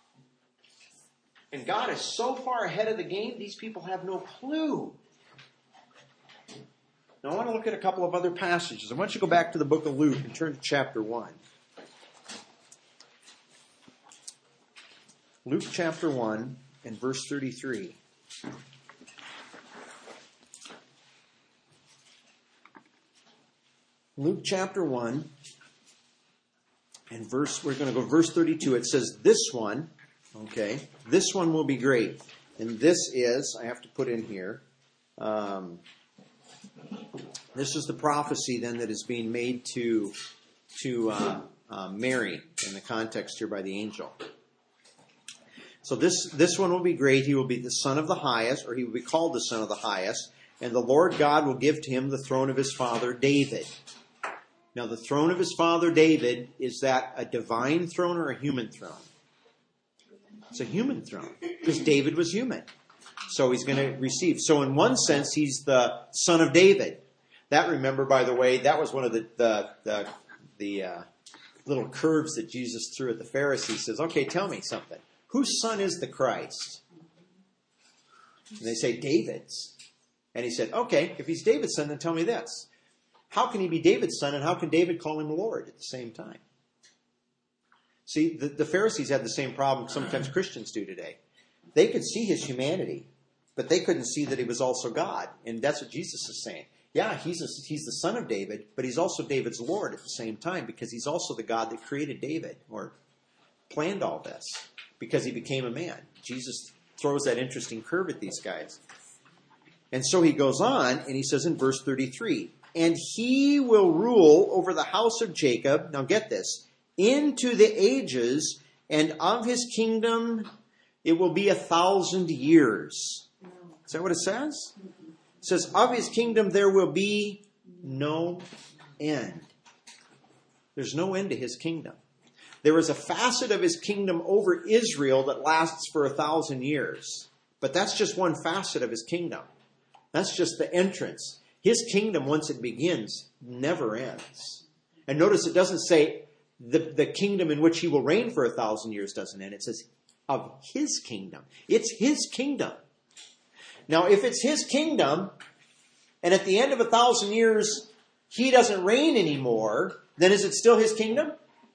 And God is so far ahead of the game, these people have no clue. Now I want to look at a couple of other passages. I want you to go back to the book of Luke and turn to chapter 1. Luke chapter 1 and verse 33. Luke chapter 1 and we're going to go verse 32. It says, this one will be great. And this is, I have to put in here, this is the prophecy then that is being made to Mary in the context here by the angel. So this one will be great. He will be the Son of the Highest, or he will be called the Son of the Highest. And the Lord God will give to him the throne of his father David. Now, the throne of his father David, is that a divine throne or a human throne? It's a human throne, because David was human. So he's going to receive. So in one sense, he's the son of David. That, remember, by the way, that was one of the little curves that Jesus threw at the Pharisees. He says, okay, tell me something. Whose son is the Christ? And they say, David's. And he said, okay, if he's David's son, then tell me this. How can he be David's son, and how can David call him Lord at the same time? See, the Pharisees had the same problem sometimes Christians do today. They could see his humanity, but they couldn't see that he was also God. And that's what Jesus is saying. Yeah, he's the son of David, but he's also David's Lord at the same time, because he's also the God that created David, or planned all this, because he became a man. Jesus throws that interesting curve at these guys. And so he goes on, and he says in verse 33, and he will rule over the house of Jacob, now get this, into the ages, and of his kingdom it will be 1,000 years. Is that what it says? It says, of his kingdom there will be no end. There's no end to his kingdom. There is a facet of his kingdom over Israel that lasts for 1,000 years. But that's just one facet of his kingdom. That's just the entrance. His kingdom, once it begins, never ends. And notice it doesn't say the kingdom in which he will reign for 1,000 years doesn't end. It says of his kingdom. It's his kingdom. Now, if it's his kingdom, and at the end of 1,000 years, he doesn't reign anymore, then is it still his kingdom?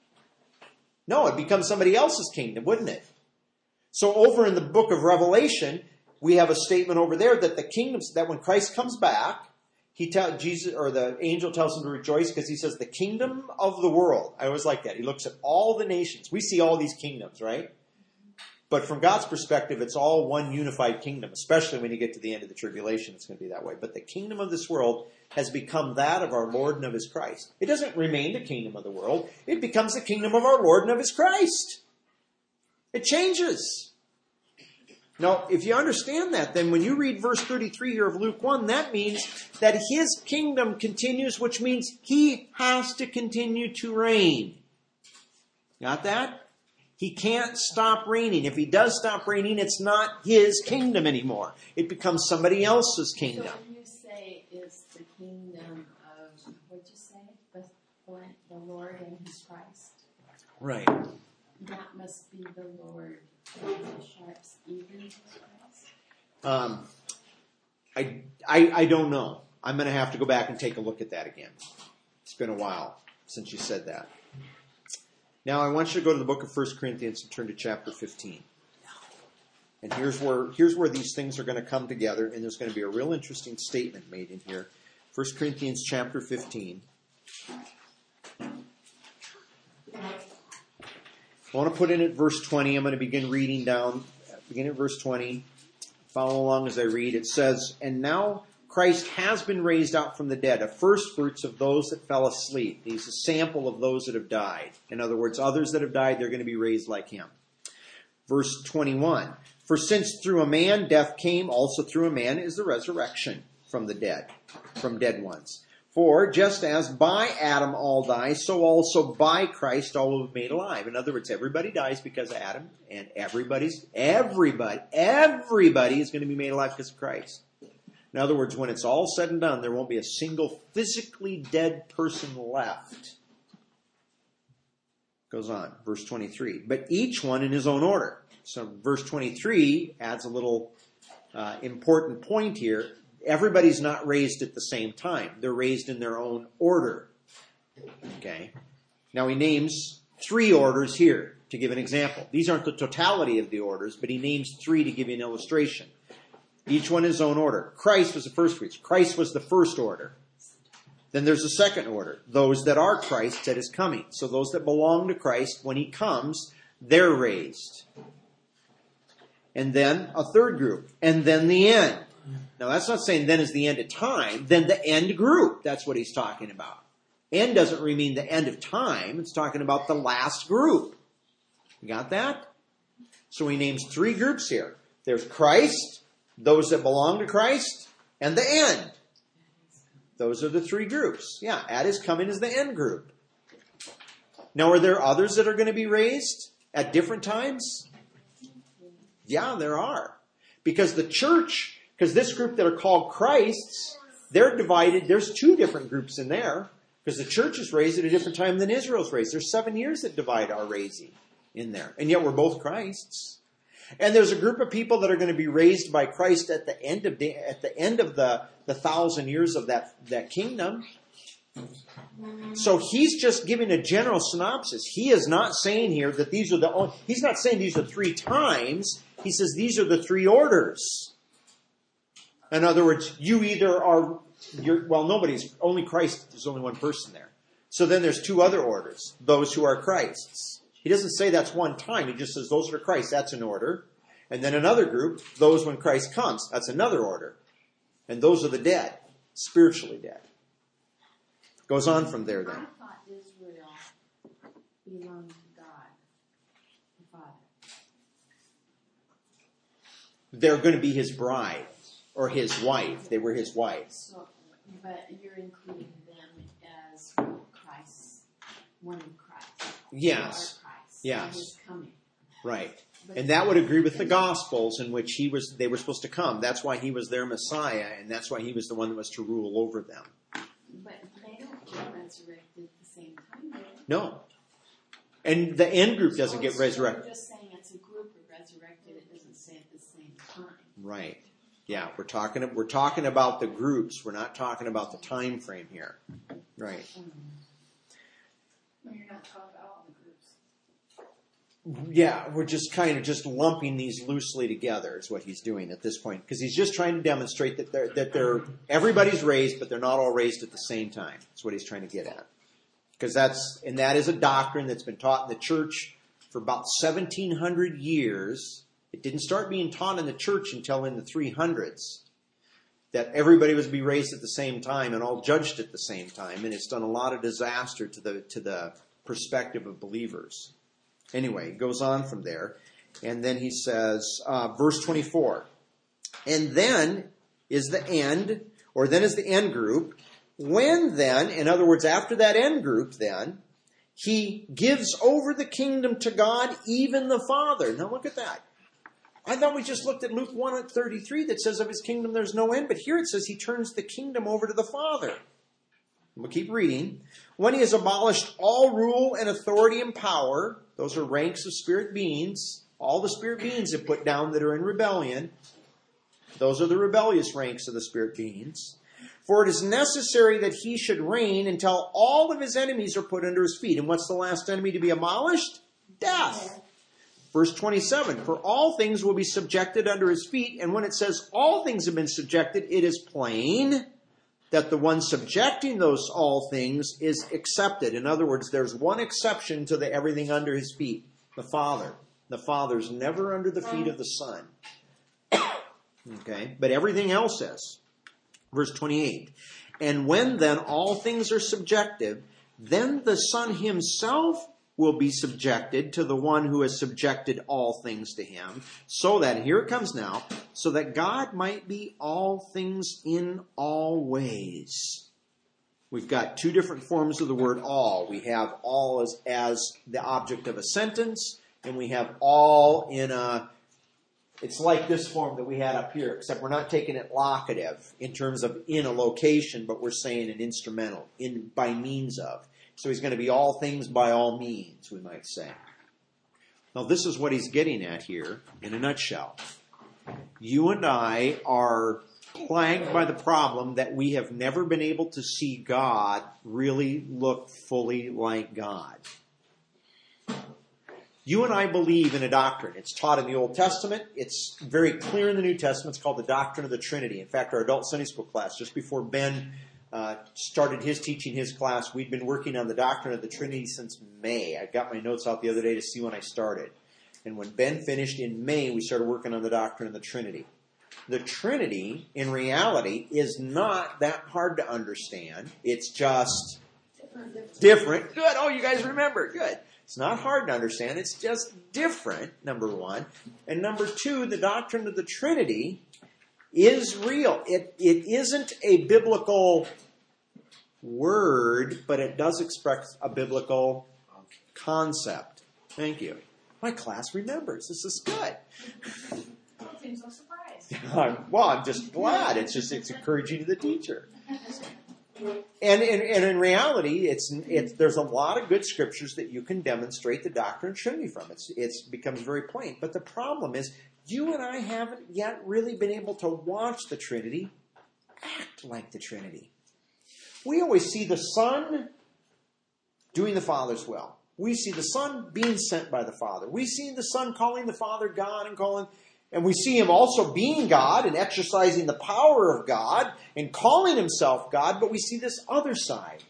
No, it becomes somebody else's kingdom, wouldn't it? So over in the book of Revelation, we have a statement over there that the kingdoms, that when Christ comes back, Jesus, or the angel tells him to rejoice, because he says the kingdom of the world. I always like that. He looks at all the nations. We see all these kingdoms, right? But from God's perspective, it's all one unified kingdom, especially when you get to the end of the tribulation, it's going to be that way. But the kingdom of this world has become that of our Lord and of his Christ. It doesn't remain the kingdom of the world. It becomes the kingdom of our Lord and of his Christ. It changes. Now, if you understand that, then when you read verse 33 here of Luke 1, that means that his kingdom continues, which means he has to continue to reign. Got that? He can't stop reigning. If he does stop reigning, it's not his kingdom anymore. It becomes somebody else's kingdom. So when you say is the kingdom of, what'd you say? The Lord and his Christ? Right. That must be the Lord and the sharps, even his Christ? I don't know. I'm going to have to go back and take a look at that again. It's been a while since you said that. Now, I want you to go to the book of 1 Corinthians and turn to chapter 15. And here's where these things are going to come together, and there's going to be a real interesting statement made in here. 1 Corinthians chapter 15. I want to put in at verse 20. I'm going to begin reading down. Begin at verse 20. Follow along as I read. It says, and now Christ has been raised out from the dead, a first fruits of those that fell asleep. He's a sample of those that have died. In other words, others that have died, they're going to be raised like him. Verse 21. For since through a man death came, also through a man is the resurrection from the dead, from dead ones. For just as by Adam all die, so also by Christ all will be made alive. In other words, everybody dies because of Adam, and everybody is going to be made alive because of Christ. In other words, when it's all said and done, there won't be a single physically dead person left. Goes on, verse 23. But each one in his own order. So verse 23 adds a little important point here. Everybody's not raised at the same time. They're raised in their own order. Okay. Now he names 3 orders here to give an example. These aren't the totality of the orders, but he names 3 to give you an illustration. Each one his own order. Christ was the first fruits. Christ was the first order. Then there's a second order. Those that are Christ at his coming. So those that belong to Christ, when he comes, they're raised. And then a third group. And then the end. Now that's not saying then is the end of time. Then the end group. That's what he's talking about. End doesn't mean the end of time. It's talking about the last group. You got that? So he names 3 groups here. There's Christ, those that belong to Christ, and the end. Those are the 3 groups. Yeah, at his coming is the end group. Now, are there others that are going to be raised at different times? Yeah, there are. Because the church, because this group that are called Christs, they're divided. There's two different groups in there. Because the church is raised at a different time than Israel's raised. There's 7 years that divide our raising in there. And yet we're both Christs. And there's a group of people that are going to be raised by Christ at the end of the 1,000 years of that kingdom. So he's just giving a general synopsis. He is not saying here that he's not saying these are 3 times. He says these are the 3 orders. In other words, you either are, only Christ, there's only one person there. So then there's 2 other orders, those who are Christ's. He doesn't say that's one time. He just says those are Christ, that's an order. And then another group, those when Christ comes, that's another order. And those are the dead, spiritually dead. Goes on from there then. I thought Israel belonged to God, the Father. They're going to be his bride or his wife. They were his wife. So, but you're including them as Christ, one of Christ. Yes. Christ. Yes. His coming. Right. And that would agree with the Gospels in which they were supposed to come. That's why he was their Messiah, and that's why he was the one that was to rule over them. But they don't get resurrected at the same time, do they? No. And the end group doesn't get resurrected. You're just saying it's a group of resurrected. It doesn't say at the same time. Right. Yeah, we're talking about the groups. We're not talking about the time frame here. Right. No, you're not talking about all the groups. Yeah, we're just kind of just lumping these loosely together is what he's doing at this point. Because he's just trying to demonstrate that everybody's raised, but they're not all raised at the same time. That's what he's trying to get at. Because that is a doctrine that's been taught in the church for about 1,700 years. It didn't start being taught in the church until in the 300s. That everybody was to be raised at the same time and all judged at the same time. And it's done a lot of disaster to the perspective of believers. Anyway, it goes on from there. And then he says, verse 24. And then is the end, or then is the end group. When then, in other words, after that end group then, he gives over the kingdom to God, even the Father. Now look at that. I thought we just looked at Luke 1:33 that says of his kingdom there's no end. But here it says he turns the kingdom over to the Father. We'll keep reading. When he has abolished all rule and authority and power, those are ranks of spirit beings, all the spirit beings have put down that are in rebellion. Those are the rebellious ranks of the spirit beings. For it is necessary that he should reign until all of his enemies are put under his feet. And what's the last enemy to be abolished? Death. Verse 27, for all things will be subjected under his feet. And when it says all things have been subjected, it is plain that the one subjecting those all things is accepted. In other words, there's one exception to the everything under his feet, the Father. The Father's never under the feet of the Son. Okay, but everything else is. Verse 28, and when then all things are subjective, then the Son himself will be subjected to the one who has subjected all things to him, so that, here it comes now, so that God might be all things in all ways. We've got 2 different forms of the word all. We have all as the object of a sentence, and we have all in it's like this form that we had up here, except we're not taking it locative in terms of in a location, but we're saying an instrumental, in by means of. So he's going to be all things by all means, we might say. Now, this is what he's getting at here in a nutshell. You and I are plagued by the problem that we have never been able to see God really look fully like God. You and I believe in a doctrine. It's taught in the Old Testament. It's very clear in the New Testament. It's called the doctrine of the Trinity. In fact, our adult Sunday school class, just before Ben started teaching his class, we'd been working on the doctrine of the Trinity since May. I got my notes out the other day to see when I started. And when Ben finished in May, we started working on the doctrine of the Trinity. The Trinity, in reality, is not that hard to understand. It's just different. Good. Oh, you guys remember. Good. It's not hard to understand. It's just different, number one. And number two, the doctrine of the Trinity is real. It isn't a biblical word, but it does express a biblical concept. Thank you. My class remembers. This is good. Don't seem so surprised. I'm just glad. It's encouraging to the teacher. And in reality, there's a lot of good scriptures that you can demonstrate the doctrine of Trinity from. It becomes very plain. But the problem is, you and I haven't yet really been able to watch the Trinity act like the Trinity. We always see the Son doing the Father's will. We see the Son being sent by the Father. We see the Son calling the Father God and we see him also being God and exercising the power of God and calling himself God, but we see this other side.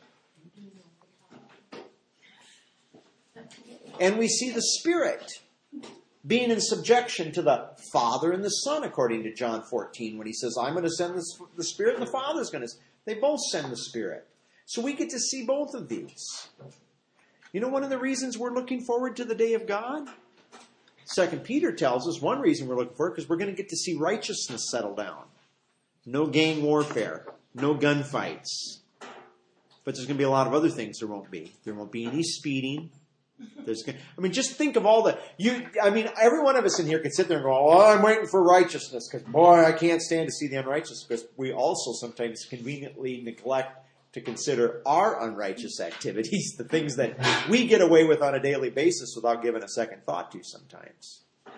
And we see the Spirit being in subjection to the Father and the Son, according to John 14, when he says, I'm going to send the Spirit and the Father's going to. They both send the Spirit. So we get to see both of these. You know one of the reasons we're looking forward to the day of God? 2 Peter tells us one reason we're looking for it, because we're going to get to see righteousness settle down. No gang warfare. No gunfights. But there's going to be a lot of other things there won't be. There won't be any speeding. Just think of all every one of us in here could sit there and go, oh, I'm waiting for righteousness, because, boy, I can't stand to see the unrighteous, because we also sometimes conveniently neglect to consider our unrighteous activities, the things that we get away with on a daily basis without giving a second thought to sometimes.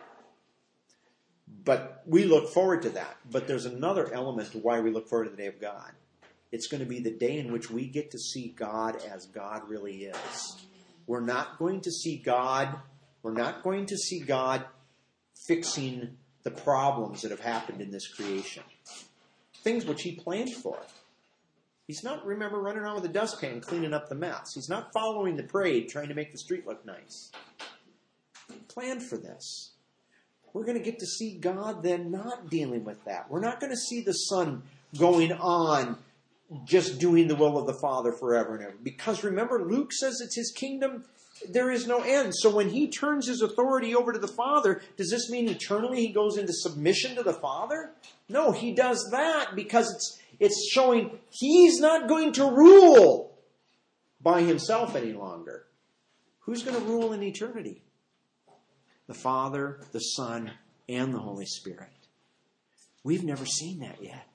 But we look forward to that. But there's another element to why we look forward to the day of God. It's going to be the day in which we get to see God as God really is. We're not going to see God fixing the problems that have happened in this creation. Things which he planned for. He's not, remember, running around with a dustpan cleaning up the mess. He's not following the parade trying to make the street look nice. He planned for this. We're going to get to see God then not dealing with that. We're not going to see the Son going on just doing the will of the Father forever and ever. Because remember, Luke says it's his kingdom, there is no end. So when he turns his authority over to the Father, does this mean eternally he goes into submission to the Father? No, he does that because it's showing he's not going to rule by himself any longer. Who's going to rule in eternity? The Father, the Son, and the Holy Spirit. We've never seen that yet.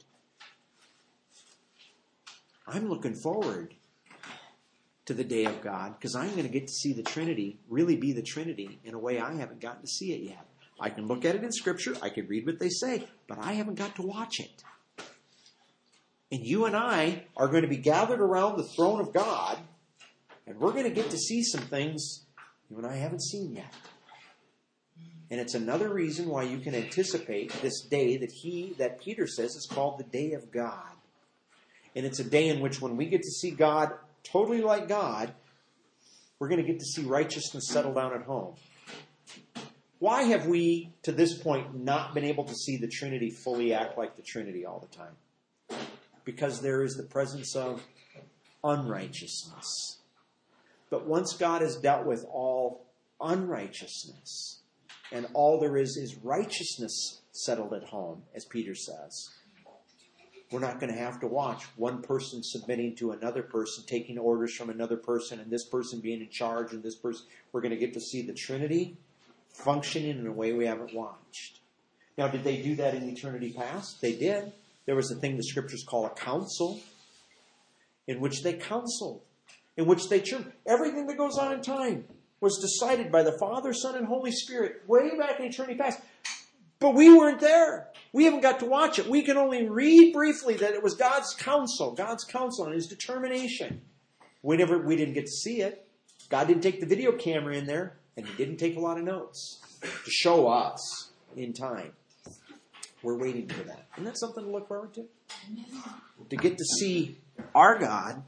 I'm looking forward to the day of God because I'm going to get to see the Trinity really be the Trinity in a way I haven't gotten to see it yet. I can look at it in Scripture, I can read what they say, but I haven't got to watch it. And you and I are going to be gathered around the throne of God, and we're going to get to see some things you and I haven't seen yet. And it's another reason why you can anticipate this day that Peter says is called the day of God. And it's a day in which when we get to see God totally like God, we're going to get to see righteousness settle down at home. Why have we, to this point, not been able to see the Trinity fully act like the Trinity all the time? Because there is the presence of unrighteousness. But once God has dealt with all unrighteousness, and all there is righteousness settled at home, as Peter says, we're not going to have to watch one person submitting to another person, taking orders from another person, and this person being in charge, and this person. We're going to get to see the Trinity functioning in a way we haven't watched. Now, did they do that in eternity past? They did. There was a thing the Scriptures call a council, in which they counseled, in which they turned. Everything that goes on in time was decided by the Father, Son, and Holy Spirit way back in eternity past. But we weren't there. We haven't got to watch it. We can only read briefly that it was God's counsel and his determination. We didn't get to see it. God didn't take the video camera in there, and he didn't take a lot of notes to show us in time. We're waiting for that. Isn't that something to look forward to? To get to see our God,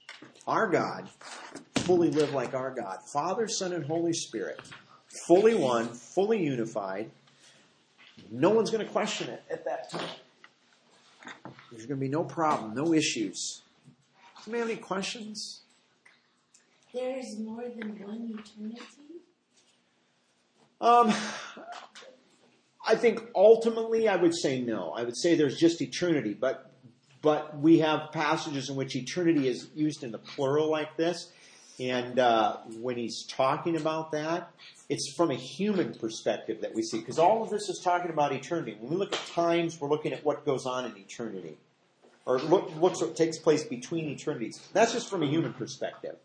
fully live like our God. Father, Son, and Holy Spirit. Fully one, fully unified. No one's going to question it at that time. There's going to be no problem, no issues. Does anybody have any questions? There is more than one eternity? I think ultimately I would say no. I would say there's just eternity, but we have passages in which eternity is used in the plural like this. And when he's talking about that, it's from a human perspective that we see. Because all of this is talking about eternity. When we look at times, we're looking at what goes on in eternity. Or looks what takes place between eternities. That's just from a human perspective.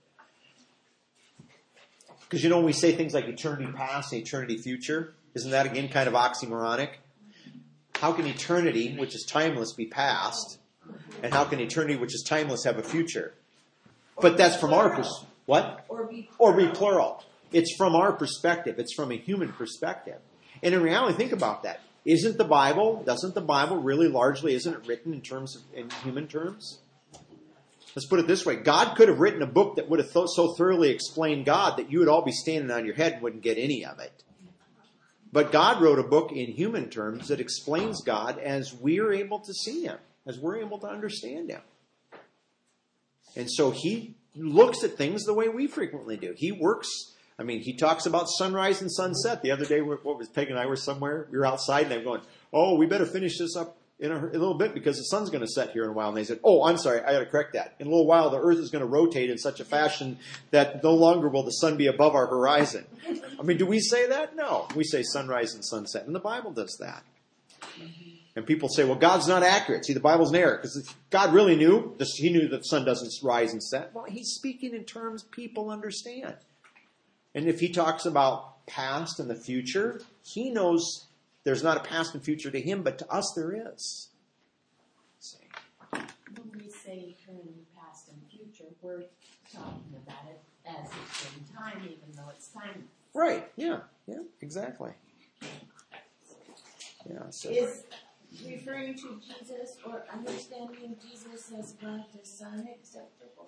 Because when we say things like eternity past and eternity future, isn't that again kind of oxymoronic? How can eternity, which is timeless, be past? And how can eternity, which is timeless, have a future? But that's from our perspective. What? Or be plural. It's from our perspective. It's from a human perspective. And in reality, think about that. Doesn't the Bible really largely, isn't it written in human terms? Let's put it this way. God could have written a book that would have so thoroughly explained God that you would all be standing on your head and wouldn't get any of it. But God wrote a book in human terms that explains God as we're able to see Him, as we're able to understand Him. And so He looks at things the way we frequently do. He works. He talks about sunrise and sunset. The other day, Peg and I were somewhere. We were outside, and they were going, "Oh, we better finish this up in a little bit because the sun's going to set here in a while." And they said, "Oh, I'm sorry, I got to correct that. In a little while, the Earth is going to rotate in such a fashion that no longer will the sun be above our horizon." Do we say that? No. We say sunrise and sunset, and the Bible does that. And people say, "Well, God's not accurate. See, the Bible's an error because if God really knew. He knew that the sun doesn't rise and set." Well, He's speaking in terms people understand. And if He talks about past and the future, He knows there's not a past and future to Him, but to us there is. See? When we say eternity, past, and future, we're talking about it as it's in time, even though it's time. Right. Yeah, exactly. Yeah. So. Is referring to Jesus or understanding Jesus as God the Son acceptable?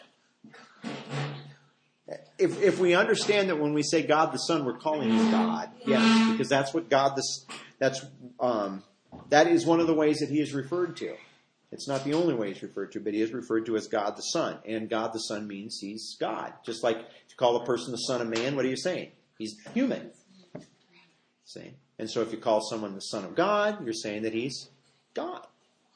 If we understand that when we say God the Son, we're calling Him God, yes, because that's what that is one of the ways that He is referred to. It's not the only way He's referred to, but He is referred to as God the Son, and God the Son means He's God. Just like to call a person the Son of Man, what are you saying? He's human. See? And so if you call someone the Son of God, you're saying that He's God.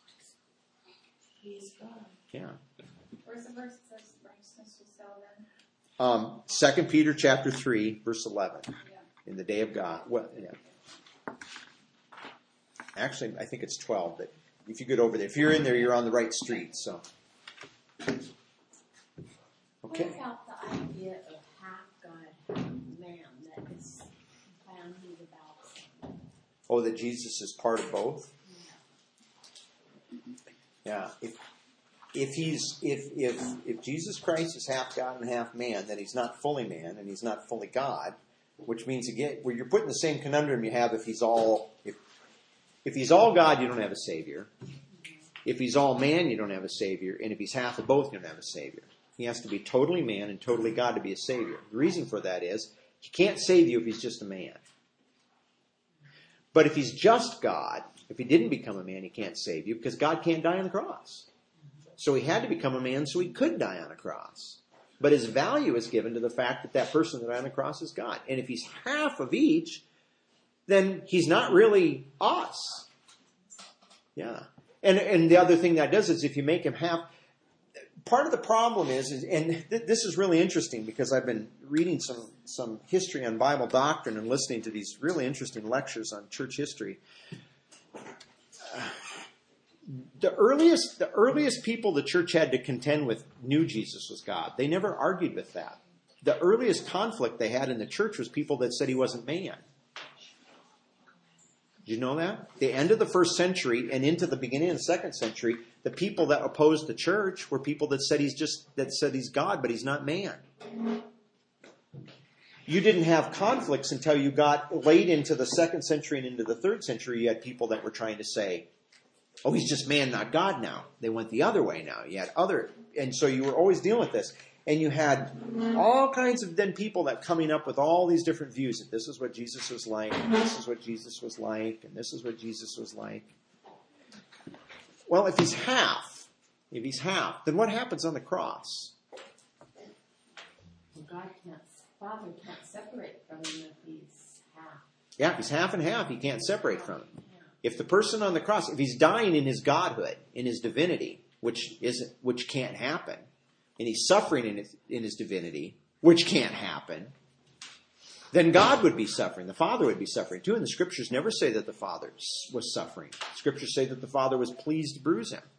He's God. Yeah. Where's the verse that says righteousness will sell then? 2 Peter chapter 3, verse 11. Yeah. In the day of God. Well, yeah. Actually, I think it's 12, but if you get over there, if you're in there, you're on the right street. So, okay. What about the idea of half God, half man that is bandied about? Oh, that Jesus is part of both? Yeah. If Jesus Christ is half God and half man, then He's not fully man and He's not fully God, which means again, where you're putting the same conundrum you have if He's all God, you don't have a Savior. If He's all man, you don't have a Savior, and if He's half of both, you don't have a Savior. He has to be totally man and totally God to be a Savior. The reason for that is He can't save you if He's just a man. But if He's just God, if He didn't become a man, He can't save you because God can't die on the cross. So He had to become a man so He could die on a cross. But His value is given to the fact that that person that died on the cross is God. And if He's half of each, then He's not really us. Yeah. And the other thing that does is if you make Him half, part of the problem is and this is really interesting because I've been reading some history on Bible doctrine and listening to these really interesting lectures on church history. The earliest people the church had to contend with knew Jesus was God. They never argued with that. The earliest conflict they had in the church was people that said He wasn't man. Did you know that? The end of the first century and into the beginning of the second century, the people that opposed the church were people that said He's God, but He's not man. You didn't have conflicts until you got late into the second century and into the third century. You had people that were trying to say, "Oh, He's just man, not God now." They went the other way now. You had and so you were always dealing with this. And you had all kinds of then people that coming up with all these different views that this is what Jesus was like, and this is what Jesus was like, and this is what Jesus was like. Well, if He's half, then what happens on the cross? Well, Father can't separate from Him if He's half. Yeah, if He's half and half, He can't separate from Him. If the person on the cross, if He's dying in His godhood, in His divinity, which can't happen, and He's suffering in His divinity, which can't happen, then God would be suffering. The Father would be suffering too. And the Scriptures never say that the Father was suffering. Scriptures say that the Father was pleased to bruise him.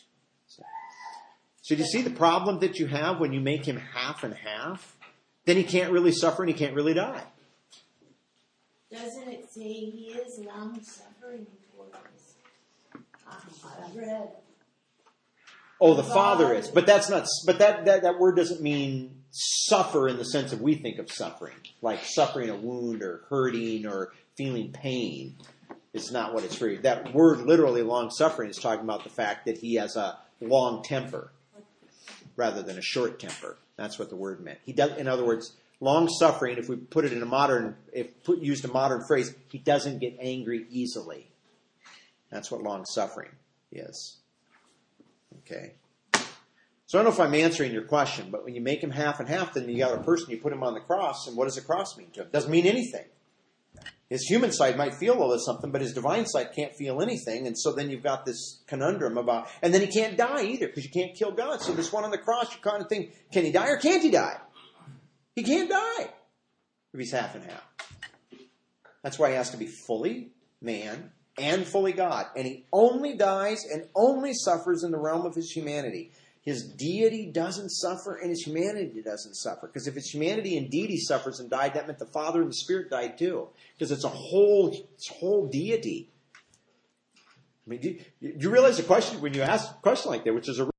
So do you see the problem that you have when you make him half and half? Then he can't really suffer and he can't really die. Doesn't it say he is long suffering for us? I've read. Oh, the Father is. But that's not, but that word doesn't mean suffer in the sense that we think of suffering. Like suffering a wound or hurting or feeling pain. It's not what it's for. That word literally long suffering is talking about the fact that he has a long temper rather than a short temper. That's what the word meant. He does, in other words, long suffering, if we put it in a modern, used a modern phrase, he doesn't get angry easily. That's what long suffering is. Okay. So I don't know if I'm answering your question, but when you make him half and half, then you got a person, you put him on the cross, and what does the cross mean to him? It doesn't mean anything. His human side might feel a little something, but his divine side can't feel anything, and so then you've got this conundrum about, and then he can't die either, because you can't kill God. So this one on the cross, you kind of think, can he die or can't he die? He can't die if he's half and half. That's why he has to be fully man and fully God. And he only dies and only suffers in the realm of his humanity. His deity doesn't suffer and his humanity doesn't suffer. Because if his humanity and deity suffers and died, that meant the Father and the Spirit died too. Because it's a whole deity. I mean, do you realize the question when you ask a question like that, which is a